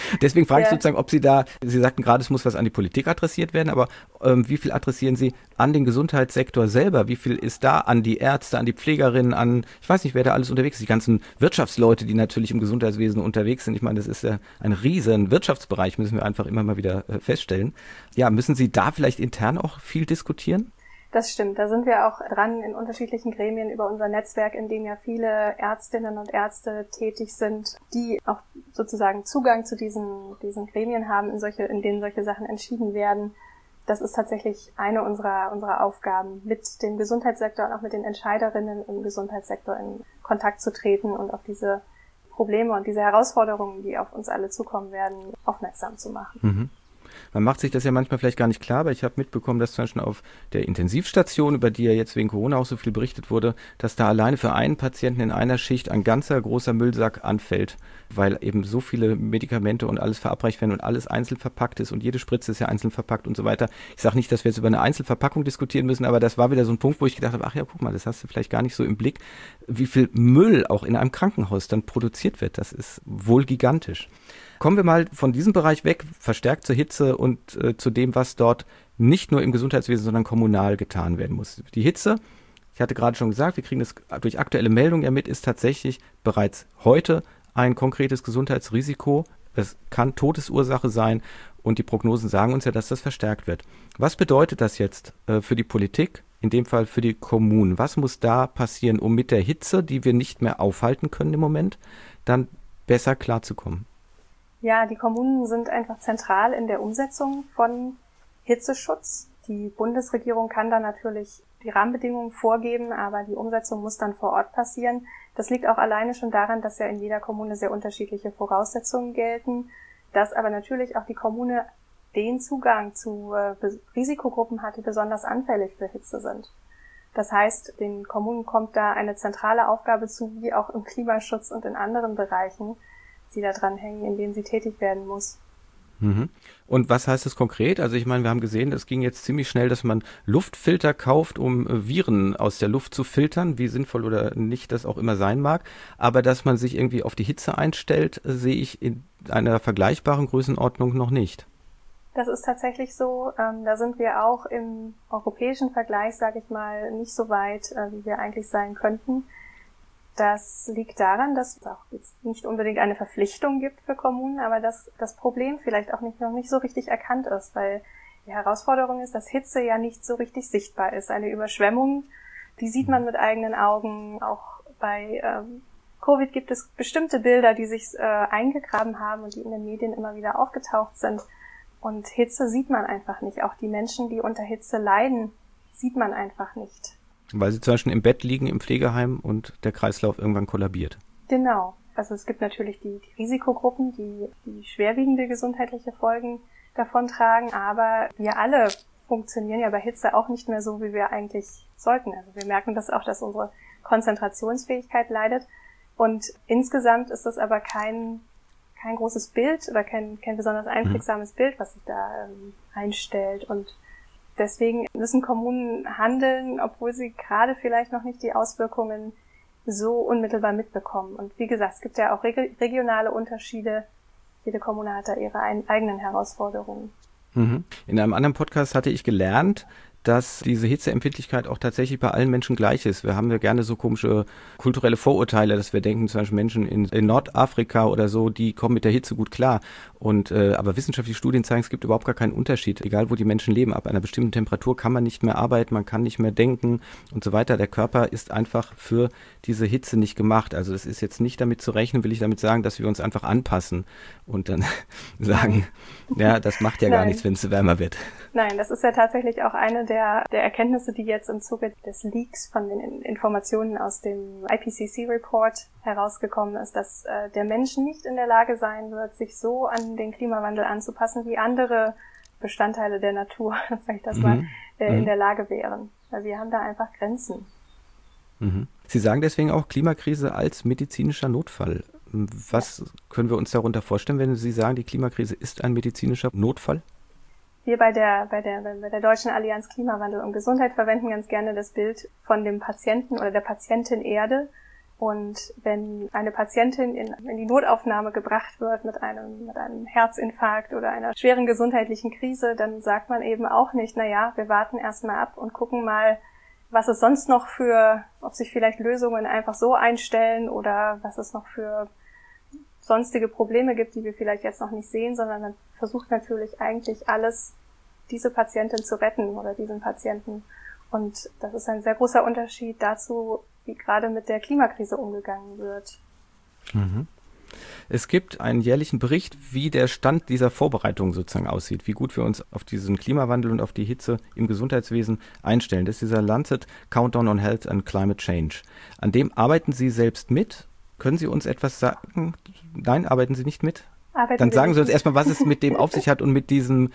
Speaker 1: Deswegen frage ich sozusagen, ob Sie sagten gerade, es muss was an die Politik adressiert werden, aber wie viel adressieren Sie an den Gesundheitssektor selber? Wie viel ist da an die Ärzte, an die Pflegerinnen, an, ich weiß nicht, wer da alles unterwegs ist, die ganzen Wirtschaftsleute, die natürlich im Gesundheitswesen unterwegs sind. Ich meine, das ist ja ein riesen Wirtschaftsbereich, müssen wir einfach immer mal wieder feststellen. Ja, müssen Sie da vielleicht intern auch viel diskutieren?
Speaker 3: Das stimmt, da sind wir auch dran in unterschiedlichen Gremien über unser Netzwerk, in dem ja viele Ärztinnen und Ärzte tätig sind, die auch sozusagen Zugang zu diesen Gremien haben, in denen solche Sachen entschieden werden. Das ist tatsächlich eine unserer Aufgaben, mit dem Gesundheitssektor und auch mit den Entscheiderinnen im Gesundheitssektor in Kontakt zu treten und auf diese Probleme und diese Herausforderungen, die auf uns alle zukommen werden, aufmerksam zu machen.
Speaker 1: Mhm. Man macht sich das ja manchmal vielleicht gar nicht klar, aber ich habe mitbekommen, dass zum Beispiel auf der Intensivstation, über die ja jetzt wegen Corona auch so viel berichtet wurde, dass da alleine für einen Patienten in einer Schicht ein ganzer großer Müllsack anfällt, weil eben so viele Medikamente und alles verabreicht werden und alles einzeln verpackt ist und jede Spritze ist ja einzeln verpackt und so weiter. Ich sage nicht, dass wir jetzt über eine Einzelverpackung diskutieren müssen, aber das war wieder so ein Punkt, wo ich gedacht habe, ach ja, guck mal, das hast du vielleicht gar nicht so im Blick, wie viel Müll auch in einem Krankenhaus dann produziert wird. Das ist wohl gigantisch. Kommen wir mal von diesem Bereich weg, verstärkt zur Hitze und zu dem, was dort nicht nur im Gesundheitswesen, sondern kommunal getan werden muss. Die Hitze, ich hatte gerade schon gesagt, wir kriegen das durch aktuelle Meldungen ja mit, ist tatsächlich bereits heute ein konkretes Gesundheitsrisiko. Es kann Todesursache sein und die Prognosen sagen uns ja, dass das verstärkt wird. Was bedeutet das jetzt für die Politik, in dem Fall für die Kommunen? Was muss da passieren, um mit der Hitze, die wir nicht mehr aufhalten können im Moment, dann besser klarzukommen?
Speaker 3: Ja, die Kommunen sind einfach zentral in der Umsetzung von Hitzeschutz. Die Bundesregierung kann da natürlich die Rahmenbedingungen vorgeben, aber die Umsetzung muss dann vor Ort passieren. Das liegt auch alleine schon daran, dass ja in jeder Kommune sehr unterschiedliche Voraussetzungen gelten, dass aber natürlich auch die Kommune den Zugang zu Risikogruppen hat, die besonders anfällig für Hitze sind. Das heißt, den Kommunen kommt da eine zentrale Aufgabe zu, wie auch im Klimaschutz und in anderen Bereichen, die da dran hängen, in denen sie tätig werden muss.
Speaker 1: Mhm. Und was heißt das konkret? Also ich meine, wir haben gesehen, es ging jetzt ziemlich schnell, dass man Luftfilter kauft, um Viren aus der Luft zu filtern, wie sinnvoll oder nicht das auch immer sein mag. Aber dass man sich irgendwie auf die Hitze einstellt, sehe ich in einer vergleichbaren Größenordnung noch nicht.
Speaker 3: Das ist tatsächlich so. Da sind wir auch im europäischen Vergleich, sage ich mal, nicht so weit, wie wir eigentlich sein könnten. Das liegt daran, dass es auch jetzt nicht unbedingt eine Verpflichtung gibt für Kommunen, aber dass das Problem vielleicht auch noch nicht so richtig erkannt ist, weil die Herausforderung ist, dass Hitze ja nicht so richtig sichtbar ist. Eine Überschwemmung, die sieht man mit eigenen Augen. Auch bei Covid gibt es bestimmte Bilder, die sich eingegraben haben und die in den Medien immer wieder aufgetaucht sind. Und Hitze sieht man einfach nicht. Auch die Menschen, die unter Hitze leiden, sieht man einfach nicht.
Speaker 1: Weil sie zum Beispiel im Bett liegen im Pflegeheim und der Kreislauf irgendwann kollabiert.
Speaker 3: Genau. Also es gibt natürlich die Risikogruppen, die schwerwiegende gesundheitliche Folgen davon tragen, aber wir alle funktionieren ja bei Hitze auch nicht mehr so, wie wir eigentlich sollten. Also wir merken das auch, dass unsere Konzentrationsfähigkeit leidet. Und insgesamt ist das aber kein großes Bild oder kein besonders einprägsames Bild, was sich da einstellt. Und deswegen müssen Kommunen handeln, obwohl sie gerade vielleicht noch nicht die Auswirkungen so unmittelbar mitbekommen. Und wie gesagt, es gibt ja auch regionale Unterschiede. Jede Kommune hat da ihre eigenen Herausforderungen.
Speaker 1: In einem anderen Podcast hatte ich gelernt, dass diese Hitzeempfindlichkeit auch tatsächlich bei allen Menschen gleich ist. Wir haben ja gerne so komische kulturelle Vorurteile, dass wir denken, zum Beispiel Menschen in Nordafrika oder so, die kommen mit der Hitze gut klar. Aber wissenschaftliche Studien zeigen, es gibt überhaupt gar keinen Unterschied, egal wo die Menschen leben. Ab einer bestimmten Temperatur kann man nicht mehr arbeiten, man kann nicht mehr denken und so weiter. Der Körper ist einfach für diese Hitze nicht gemacht. Also es ist jetzt nicht damit zu rechnen, will ich damit sagen, dass wir uns einfach anpassen und dann sagen, ja, das macht ja gar nichts, wenn es wärmer wird.
Speaker 3: Nein, das ist ja tatsächlich auch eine der Erkenntnisse, die jetzt im Zuge des Leaks von den Informationen aus dem IPCC-Report herausgekommen ist, dass der Mensch nicht in der Lage sein wird, sich so an den Klimawandel anzupassen, wie andere Bestandteile der Natur, sag ich das mal, in der Lage wären. Weil wir haben da einfach Grenzen.
Speaker 1: Sie sagen deswegen auch Klimakrise als medizinischer Notfall. Was können wir uns darunter vorstellen, wenn Sie sagen, die Klimakrise ist ein medizinischer Notfall?
Speaker 3: Wir bei der Deutschen Allianz Klimawandel und Gesundheit verwenden ganz gerne das Bild von dem Patienten oder der Patientin Erde, Und wenn eine Patientin in die Notaufnahme gebracht wird mit einem Herzinfarkt oder einer schweren gesundheitlichen Krise, dann sagt man eben auch nicht, wir warten erstmal ab und gucken mal, was es sonst noch ob sich vielleicht Lösungen einfach so einstellen oder was es noch für sonstige Probleme gibt, die wir vielleicht jetzt noch nicht sehen, sondern man versucht natürlich eigentlich alles, diese Patientin zu retten oder diesen Patienten. Und das ist ein sehr großer Unterschied dazu, wie gerade mit der Klimakrise umgegangen wird.
Speaker 1: Mhm. Es gibt einen jährlichen Bericht, wie der Stand dieser Vorbereitung sozusagen aussieht, wie gut wir uns auf diesen Klimawandel und auf die Hitze im Gesundheitswesen einstellen. Das ist dieser Lancet Countdown on Health and Climate Change. An dem arbeiten Sie selbst mit. Können Sie uns etwas sagen? Nein, arbeiten Sie nicht mit? Dann sagen Sie uns erstmal, was es mit dem auf sich hat und mit diesem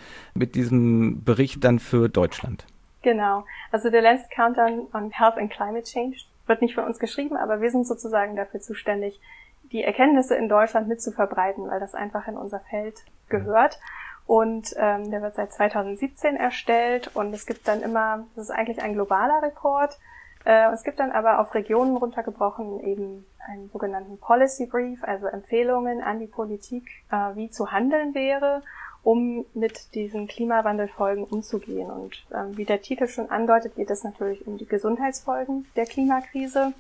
Speaker 1: Bericht dann für Deutschland.
Speaker 3: Genau. Also der Lancet Countdown on Health and Climate Change wird nicht von uns geschrieben, aber wir sind sozusagen dafür zuständig, die Erkenntnisse in Deutschland mitzuverbreiten, weil das einfach in unser Feld gehört. Und der wird seit 2017 erstellt und es gibt dann immer, das ist eigentlich ein globaler Report, es gibt dann aber auf Regionen runtergebrochen eben einen sogenannten Policy Brief, also Empfehlungen an die Politik, wie zu handeln wäre, um mit diesen Klimawandelfolgen umzugehen. Und wie der Titel schon andeutet, geht es natürlich um die Gesundheitsfolgen der Klimakrise.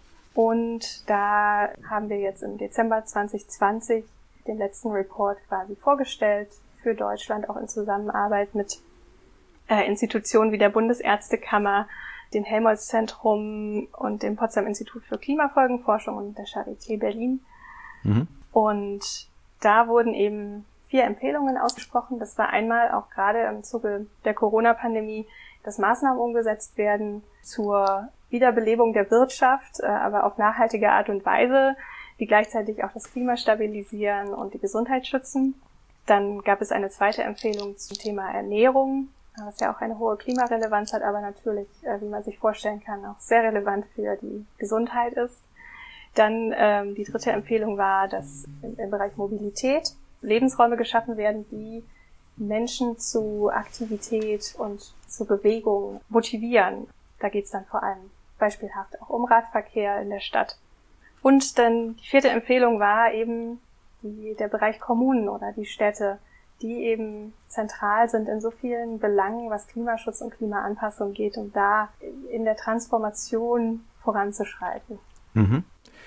Speaker 3: Und da haben wir jetzt im Dezember 2020 den letzten Report quasi vorgestellt für Deutschland, auch in Zusammenarbeit mit Institutionen wie der Bundesärztekammer, dem Helmholtz-Zentrum und dem Potsdam Institut für Klimafolgenforschung und der Charité Berlin. Mhm. Und da wurden eben 4 Empfehlungen ausgesprochen. Das war einmal auch gerade im Zuge der Corona-Pandemie, dass Maßnahmen umgesetzt werden zur Wiederbelebung der Wirtschaft, aber auf nachhaltige Art und Weise, die gleichzeitig auch das Klima stabilisieren und die Gesundheit schützen. Dann gab es eine zweite Empfehlung zum Thema Ernährung, was ja auch eine hohe Klimarelevanz hat, aber natürlich, wie man sich vorstellen kann, auch sehr relevant für die Gesundheit ist. Dann die dritte Empfehlung war, dass im Bereich Mobilität Lebensräume geschaffen werden, die Menschen zu Aktivität und zu Bewegung motivieren. Da geht es dann vor allem beispielhaft auch um Radverkehr in der Stadt. Und dann die vierte Empfehlung war eben der Bereich Kommunen oder die Städte, die eben zentral sind in so vielen Belangen, was Klimaschutz und Klimaanpassung geht, um da in der Transformation voranzuschreiten.
Speaker 1: Mhm.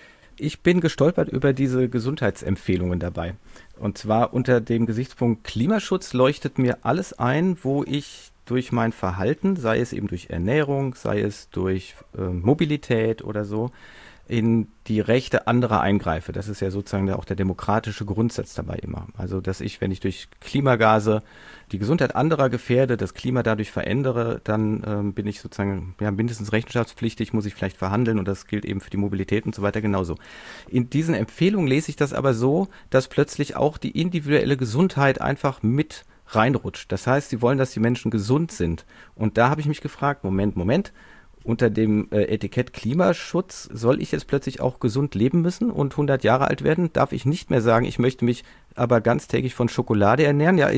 Speaker 1: Ich bin gestolpert über diese Gesundheitsempfehlungen dabei. Und zwar unter dem Gesichtspunkt Klimaschutz leuchtet mir alles ein, wo ich durch mein Verhalten, sei es eben durch Ernährung, sei es durch Mobilität oder so, in die Rechte anderer eingreife. Das ist ja sozusagen auch der demokratische Grundsatz dabei immer. Also, dass ich, wenn ich durch Klimagase die Gesundheit anderer gefährde, das Klima dadurch verändere, dann bin ich sozusagen mindestens rechenschaftspflichtig, muss ich vielleicht verhandeln und das gilt eben für die Mobilität und so weiter genauso. In diesen Empfehlungen lese ich das aber so, dass plötzlich auch die individuelle Gesundheit einfach mit reinrutscht. Das heißt, sie wollen, dass die Menschen gesund sind. Und da habe ich mich gefragt, Moment, unter dem Etikett Klimaschutz soll ich jetzt plötzlich auch gesund leben müssen und 100 Jahre alt werden? Darf ich nicht mehr sagen, ich möchte mich aber ganztägig von Schokolade ernähren? Ja,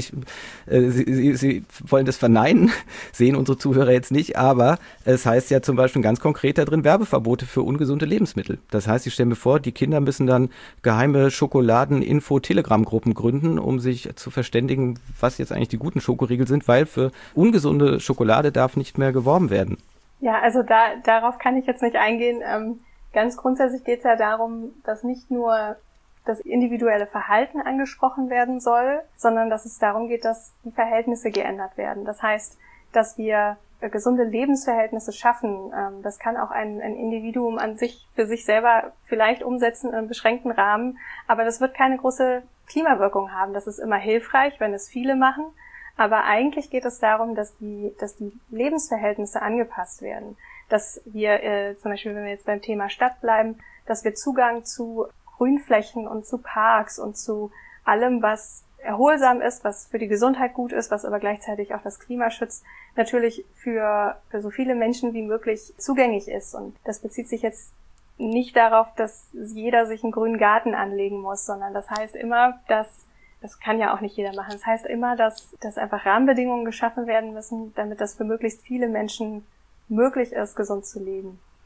Speaker 1: Sie wollen das verneinen, sehen unsere Zuhörer jetzt nicht, aber es heißt ja zum Beispiel ganz konkret da drin Werbeverbote für ungesunde Lebensmittel. Das heißt, ich stelle mir vor, die Kinder müssen dann geheime Schokoladen-Info-Telegram-Gruppen gründen, um sich zu verständigen, was jetzt eigentlich die guten Schokoriegel sind, weil für ungesunde Schokolade darf nicht mehr geworben werden.
Speaker 3: Ja, also darauf kann ich jetzt nicht eingehen. Ganz grundsätzlich geht es ja darum, dass nicht nur das individuelle Verhalten angesprochen werden soll, sondern dass es darum geht, dass die Verhältnisse geändert werden. Das heißt, dass wir gesunde Lebensverhältnisse schaffen. Das kann auch ein Individuum an sich für sich selber vielleicht umsetzen in einem beschränkten Rahmen, aber das wird keine große Klimawirkung haben. Das ist immer hilfreich, wenn es viele machen. Aber eigentlich geht es darum, dass die Lebensverhältnisse angepasst werden. Dass wir, zum Beispiel, wenn wir jetzt beim Thema Stadt bleiben, dass wir Zugang zu Grünflächen und zu Parks und zu allem, was erholsam ist, was für die Gesundheit gut ist, was aber gleichzeitig auch das Klima schützt, natürlich für so viele Menschen wie möglich zugänglich ist. Und das bezieht sich jetzt nicht darauf, dass jeder sich einen grünen Garten anlegen muss, sondern das heißt immer, das kann ja auch nicht jeder machen. Das heißt immer, dass einfach Rahmenbedingungen geschaffen werden müssen, damit das für möglichst viele Menschen möglich ist, gesund zu leben.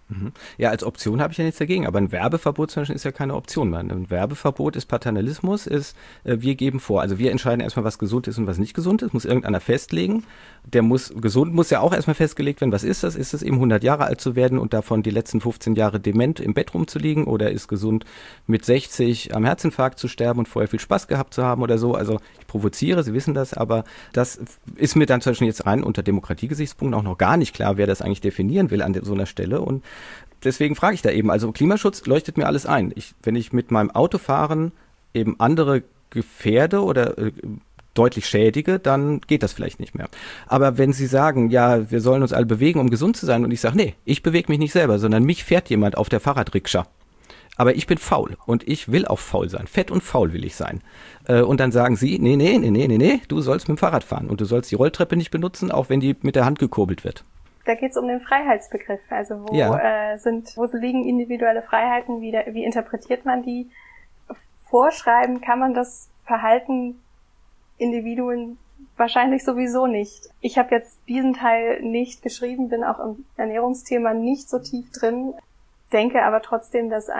Speaker 1: Ja, als Option habe ich ja nichts dagegen, aber ein Werbeverbot zum Beispiel ist ja keine Option mehr. Ein Werbeverbot ist Paternalismus, wir geben vor. Also wir entscheiden erstmal, was gesund ist und was nicht gesund ist, muss irgendeiner festlegen. Gesund muss ja auch erstmal festgelegt werden, was ist das? Ist es eben 100 Jahre alt zu werden und davon die letzten 15 Jahre dement im Bett rumzuliegen, oder ist gesund mit 60 am Herzinfarkt zu sterben und vorher viel Spaß gehabt zu haben oder so? Also ich provoziere, Sie wissen das, aber das ist mir dann zum Beispiel jetzt rein unter Demokratiegesichtspunkten auch noch gar nicht klar, wer das eigentlich definieren will an so einer Stelle, und deswegen frage ich da eben, also Klimaschutz leuchtet mir alles ein. Wenn ich mit meinem Autofahren eben andere gefährde oder deutlich schädige, dann geht das vielleicht nicht mehr. Aber wenn Sie sagen, ja, wir sollen uns alle bewegen, um gesund zu sein, und ich sage, nee, ich bewege mich nicht selber, sondern mich fährt jemand auf der Fahrradrikscha. Aber ich bin faul und ich will auch faul sein. Fett und faul will ich sein. Und dann sagen Sie, nee, du sollst mit dem Fahrrad fahren und du sollst die Rolltreppe nicht benutzen, auch wenn die mit der Hand gekurbelt wird.
Speaker 3: Da geht es um den Freiheitsbegriff, also wo liegen individuelle Freiheiten, wie interpretiert man die? Vorschreiben kann man das Verhalten Individuen wahrscheinlich sowieso nicht. Ich habe jetzt diesen Teil nicht geschrieben, bin auch im Ernährungsthema nicht so tief drin, denke aber trotzdem, dass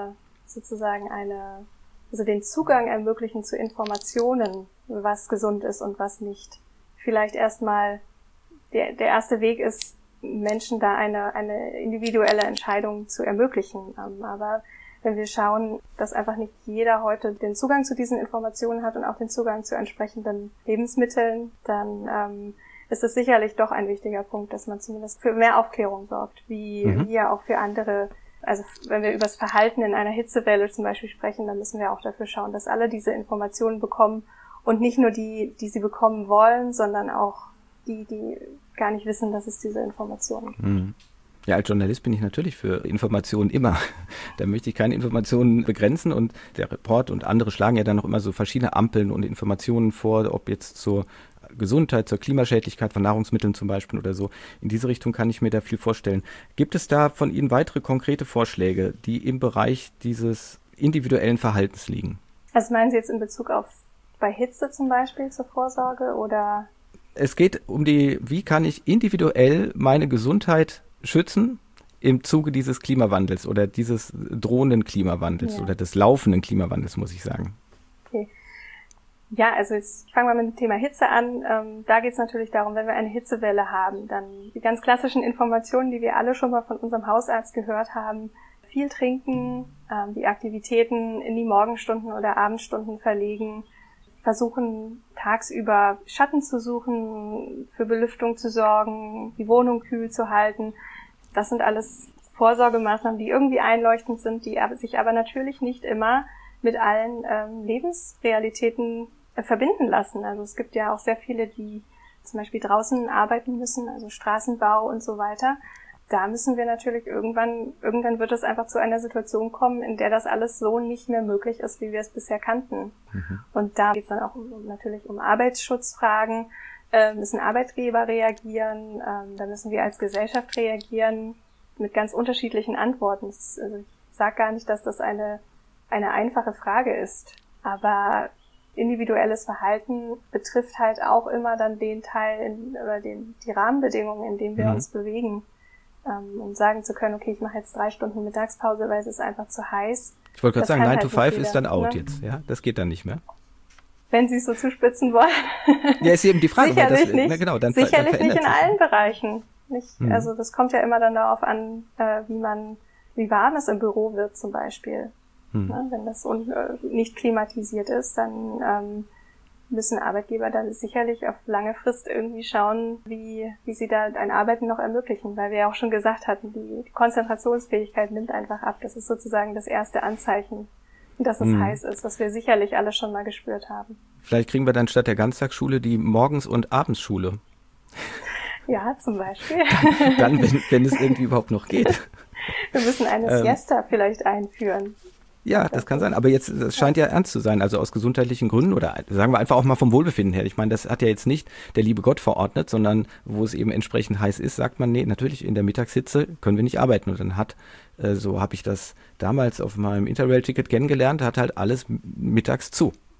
Speaker 3: den Zugang ermöglichen zu Informationen, was gesund ist und was nicht. Vielleicht erstmal der erste Weg ist, Menschen da eine individuelle Entscheidung zu ermöglichen. Aber wenn wir schauen, dass einfach nicht jeder heute den Zugang zu diesen Informationen hat und auch den Zugang zu entsprechenden Lebensmitteln, dann ist es sicherlich doch ein wichtiger Punkt, dass man zumindest für mehr Aufklärung sorgt, wie ja auch für andere. Also wenn wir über das Verhalten in einer Hitzewelle zum Beispiel sprechen, dann müssen wir auch dafür schauen, dass alle diese Informationen bekommen und nicht nur die sie bekommen wollen, sondern auch die gar nicht wissen, dass es diese Informationen gibt.
Speaker 1: Ja, als Journalist bin ich natürlich für Informationen immer. Da möchte ich keine Informationen begrenzen, und der Report und andere schlagen ja dann noch immer so verschiedene Ampeln und Informationen vor, ob jetzt zur Gesundheit, zur Klimaschädlichkeit von Nahrungsmitteln zum Beispiel oder so. In diese Richtung kann ich mir da viel vorstellen. Gibt es da von Ihnen weitere konkrete Vorschläge, die im Bereich dieses individuellen Verhaltens liegen?
Speaker 3: Also meinen Sie jetzt in Bezug auf bei Hitze zum Beispiel zur Vorsorge oder?
Speaker 1: Es geht um wie kann ich individuell meine Gesundheit schützen im Zuge dieses Klimawandels oder dieses drohenden Klimawandels oder des laufenden Klimawandels, muss ich sagen.
Speaker 3: Okay. Ja, also jetzt fangen wir mit dem Thema Hitze an. Da geht es natürlich darum, wenn wir eine Hitzewelle haben, dann die ganz klassischen Informationen, die wir alle schon mal von unserem Hausarzt gehört haben. Viel trinken, die Aktivitäten in die Morgenstunden oder Abendstunden verlegen, versuchen tagsüber Schatten zu suchen, für Belüftung zu sorgen, die Wohnung kühl zu halten. Das sind alles Vorsorgemaßnahmen, die irgendwie einleuchtend sind, die sich aber natürlich nicht immer mit allen Lebensrealitäten verbinden lassen. Also es gibt ja auch sehr viele, die zum Beispiel draußen arbeiten müssen, also Straßenbau und so weiter. Da müssen wir natürlich irgendwann wird es einfach zu einer Situation kommen, in der das alles so nicht mehr möglich ist, wie wir es bisher kannten. Und da geht es dann auch natürlich um Arbeitsschutzfragen, müssen Arbeitgeber reagieren, da müssen wir als Gesellschaft reagieren mit ganz unterschiedlichen Antworten. Also ich sage gar nicht, dass das eine einfache Frage ist, aber individuelles Verhalten betrifft halt auch immer dann den Teil die Rahmenbedingungen, in denen wir uns bewegen. Um sagen zu können, okay, ich mache jetzt 3 Stunden Mittagspause, weil es ist einfach zu heiß.
Speaker 1: Ich wollte gerade sagen, 9 to 5 ist dann out jetzt, ja? Das geht dann nicht mehr.
Speaker 3: Wenn Sie es so zuspitzen wollen.
Speaker 1: Ja, ist eben die Frage.
Speaker 3: Sicherlich nicht.
Speaker 1: Na genau, dann
Speaker 3: sicherlich
Speaker 1: dann
Speaker 3: nicht in allen Bereichen. Also das kommt ja immer dann darauf an, wie warm es im Büro wird zum Beispiel. Wenn das nicht klimatisiert ist, dann müssen Arbeitgeber dann sicherlich auf lange Frist irgendwie schauen, wie sie da ein Arbeiten noch ermöglichen, weil wir ja auch schon gesagt hatten, die Konzentrationsfähigkeit nimmt einfach ab. Das ist sozusagen das erste Anzeichen, dass es heiß ist, was wir sicherlich alle schon mal gespürt haben.
Speaker 1: Vielleicht kriegen wir dann statt der Ganztagsschule die Morgens- und Abendsschule.
Speaker 3: Ja, zum Beispiel.
Speaker 1: Dann, wenn es irgendwie überhaupt noch geht.
Speaker 3: Wir müssen eine Siesta vielleicht einführen.
Speaker 1: Ja, das kann sein. Aber jetzt, das scheint ja ernst zu sein, also aus gesundheitlichen Gründen oder sagen wir einfach auch mal vom Wohlbefinden her. Ich meine, das hat ja jetzt nicht der liebe Gott verordnet, sondern wo es eben entsprechend heiß ist, sagt man, nee, natürlich in der Mittagshitze können wir nicht arbeiten. Und dann so habe ich das damals auf meinem Interrail-Ticket kennengelernt, hat halt alles mittags zu.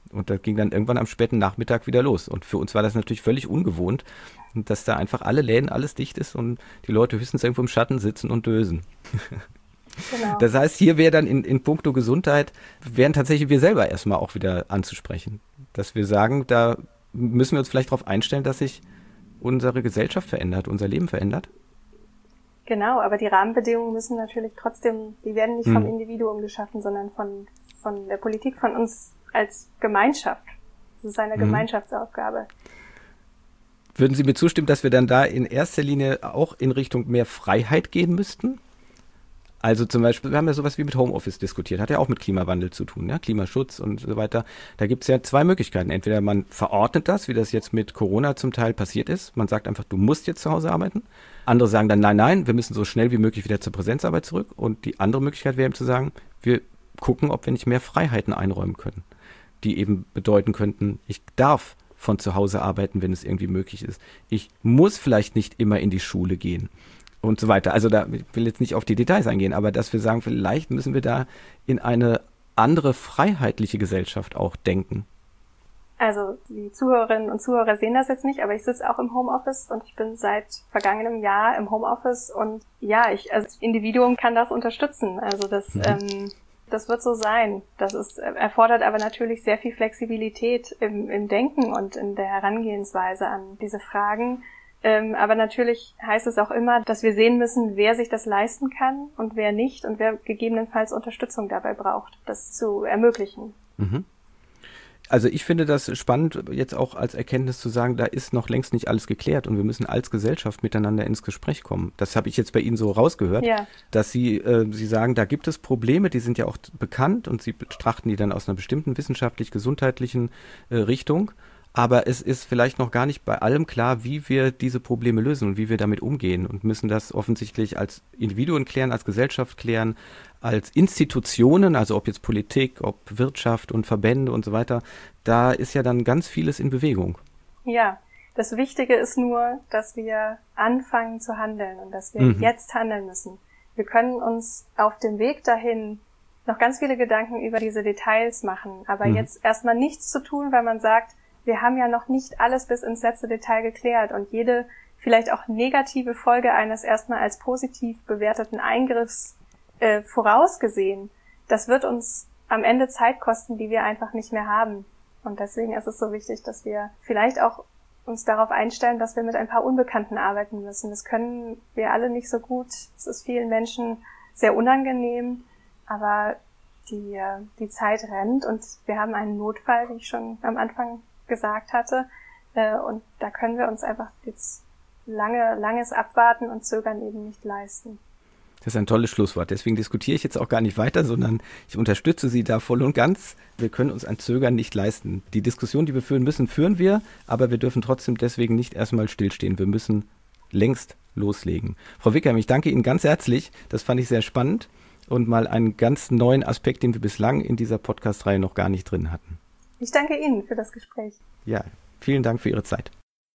Speaker 1: Und das ging dann irgendwann am späten Nachmittag wieder los. Und für uns war das natürlich völlig ungewohnt, dass da einfach alle Läden, alles dicht ist und die Leute höchstens irgendwo im Schatten sitzen und dösen. Genau. Das heißt, hier wäre dann in puncto Gesundheit, wären tatsächlich wir selber erstmal auch wieder anzusprechen. Dass wir sagen, da müssen wir uns vielleicht darauf einstellen, dass sich unsere Gesellschaft verändert, unser Leben verändert.
Speaker 3: Genau, aber die Rahmenbedingungen müssen natürlich trotzdem, die werden nicht vom Individuum geschaffen, sondern von der Politik, von uns als Gemeinschaft. Das ist eine Gemeinschaftsaufgabe.
Speaker 1: Würden Sie mir zustimmen, dass wir dann da in erster Linie auch in Richtung mehr Freiheit gehen müssten? Also zum Beispiel, wir haben ja sowas wie mit Homeoffice diskutiert, hat ja auch mit Klimawandel zu tun, ja? Klimaschutz und so weiter. Da gibt es ja zwei Möglichkeiten. Entweder man verordnet das, wie das jetzt mit Corona zum Teil passiert ist. Man sagt einfach, du musst jetzt zu Hause arbeiten. Andere sagen dann, nein, wir müssen so schnell wie möglich wieder zur Präsenzarbeit zurück. Und die andere Möglichkeit wäre eben zu sagen, wir gucken, ob wir nicht mehr Freiheiten einräumen können, die eben bedeuten könnten, ich darf von zu Hause arbeiten, wenn es irgendwie möglich ist. Ich muss vielleicht nicht immer in die Schule gehen. Und so weiter. Also da ich will jetzt nicht auf die Details eingehen, aber dass wir sagen, vielleicht müssen wir da in eine andere freiheitliche Gesellschaft auch denken.
Speaker 3: Also die Zuhörerinnen und Zuhörer sehen das jetzt nicht, aber ich sitze auch im Homeoffice und ich bin seit vergangenem Jahr im Homeoffice und ja, ich als Individuum kann das unterstützen. Also das wird so sein. Erfordert aber natürlich sehr viel Flexibilität im Denken und in der Herangehensweise an diese Fragen. Aber natürlich heißt es auch immer, dass wir sehen müssen, wer sich das leisten kann und wer nicht und wer gegebenenfalls Unterstützung dabei braucht, das zu ermöglichen.
Speaker 1: Also ich finde das spannend, jetzt auch als Erkenntnis zu sagen, da ist noch längst nicht alles geklärt und wir müssen als Gesellschaft miteinander ins Gespräch kommen. Das habe ich jetzt bei Ihnen so rausgehört, dass Sie sagen, da gibt es Probleme, die sind ja auch bekannt und Sie betrachten die dann aus einer bestimmten wissenschaftlich-gesundheitlichen Richtung. Aber es ist vielleicht noch gar nicht bei allem klar, wie wir diese Probleme lösen und wie wir damit umgehen und müssen das offensichtlich als Individuen klären, als Gesellschaft klären, als Institutionen, also ob jetzt Politik, ob Wirtschaft und Verbände und so weiter. Da ist ja dann ganz vieles in Bewegung.
Speaker 3: Ja, das Wichtige ist nur, dass wir anfangen zu handeln und dass wir jetzt handeln müssen. Wir können uns auf dem Weg dahin noch ganz viele Gedanken über diese Details machen, aber jetzt erstmal nichts zu tun, weil man sagt, wir haben ja noch nicht alles bis ins letzte Detail geklärt und jede vielleicht auch negative Folge eines erstmal als positiv bewerteten Eingriffs vorausgesehen. Das wird uns am Ende Zeit kosten, die wir einfach nicht mehr haben. Und deswegen ist es so wichtig, dass wir vielleicht auch uns darauf einstellen, dass wir mit ein paar Unbekannten arbeiten müssen. Das können wir alle nicht so gut. Es ist vielen Menschen sehr unangenehm, aber die Zeit rennt und wir haben einen Notfall, wie ich schon am Anfang gesagt hatte, und da können wir uns einfach jetzt langes Abwarten und Zögern eben nicht leisten.
Speaker 1: Das ist ein tolles Schlusswort. Deswegen diskutiere ich jetzt auch gar nicht weiter, sondern ich unterstütze Sie da voll und ganz. Wir können uns ein Zögern nicht leisten. Die Diskussion, die wir führen müssen, führen wir, aber wir dürfen trotzdem deswegen nicht erstmal stillstehen. Wir müssen längst loslegen. Frau Wickham, ich danke Ihnen ganz herzlich. Das fand ich sehr spannend und mal einen ganz neuen Aspekt, den wir bislang in dieser Podcast-Reihe noch gar nicht drin hatten.
Speaker 3: Ich danke Ihnen für das Gespräch.
Speaker 1: Ja, vielen Dank für Ihre Zeit.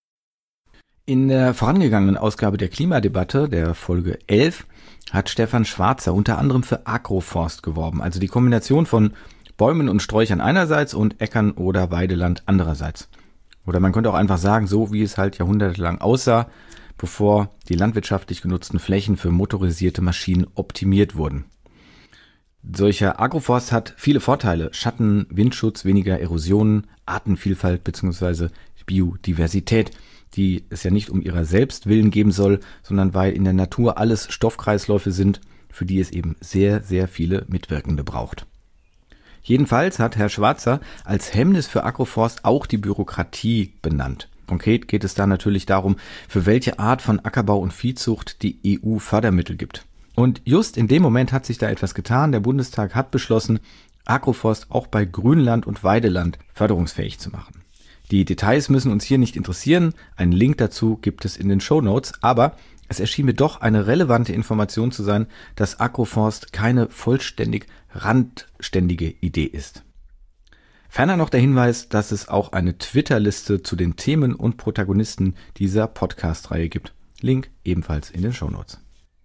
Speaker 1: In der vorangegangenen Ausgabe der Klimadebatte, der Folge 11, hat Stefan Schwarzer unter anderem für Agroforst geworben, also die Kombination von Bäumen und Sträuchern einerseits und Äckern oder Weideland andererseits. Oder man könnte auch einfach sagen, so wie es halt jahrhundertelang aussah, bevor die landwirtschaftlich genutzten Flächen für motorisierte Maschinen optimiert wurden. Solcher Agroforst hat viele Vorteile: Schatten, Windschutz, weniger Erosionen, Artenvielfalt bzw. Biodiversität, die es ja nicht um ihrer selbst willen geben soll, sondern weil in der Natur alles Stoffkreisläufe sind, für die es eben sehr, sehr viele Mitwirkende braucht. Jedenfalls hat Herr Schwarzer als Hemmnis für Agroforst auch die Bürokratie benannt. Konkret geht es da natürlich darum, für welche Art von Ackerbau und Viehzucht die EU Fördermittel gibt. Und just in dem Moment hat sich da etwas getan. Der Bundestag hat beschlossen, Agroforst auch bei Grünland und Weideland förderungsfähig zu machen. Die Details müssen uns hier nicht interessieren. Einen Link dazu gibt es in den Shownotes. Aber es erschien mir doch eine relevante Information zu sein, dass Agroforst keine vollständig randständige Idee ist. Ferner noch der Hinweis, dass es auch eine Twitter-Liste zu den Themen und Protagonisten dieser Podcast-Reihe gibt. Link ebenfalls in den Shownotes.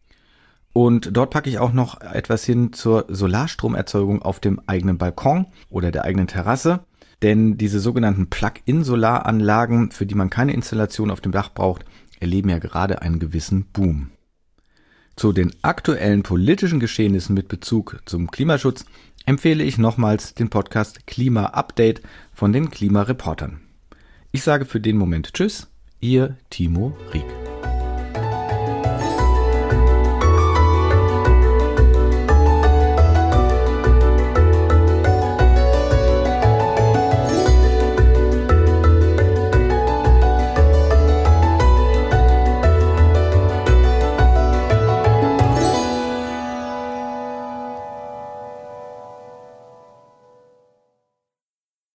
Speaker 1: Und dort packe ich auch noch etwas hin zur Solarstromerzeugung auf dem eigenen Balkon oder der eigenen Terrasse. Denn diese sogenannten Plug-in-Solaranlagen, für die man keine Installation auf dem Dach braucht, erleben ja gerade einen gewissen Boom. Zu den aktuellen politischen Geschehnissen mit Bezug zum Klimaschutz empfehle ich nochmals den Podcast Klima Update von den Klimareportern. Ich sage für den Moment Tschüss, Ihr Timo Rieck.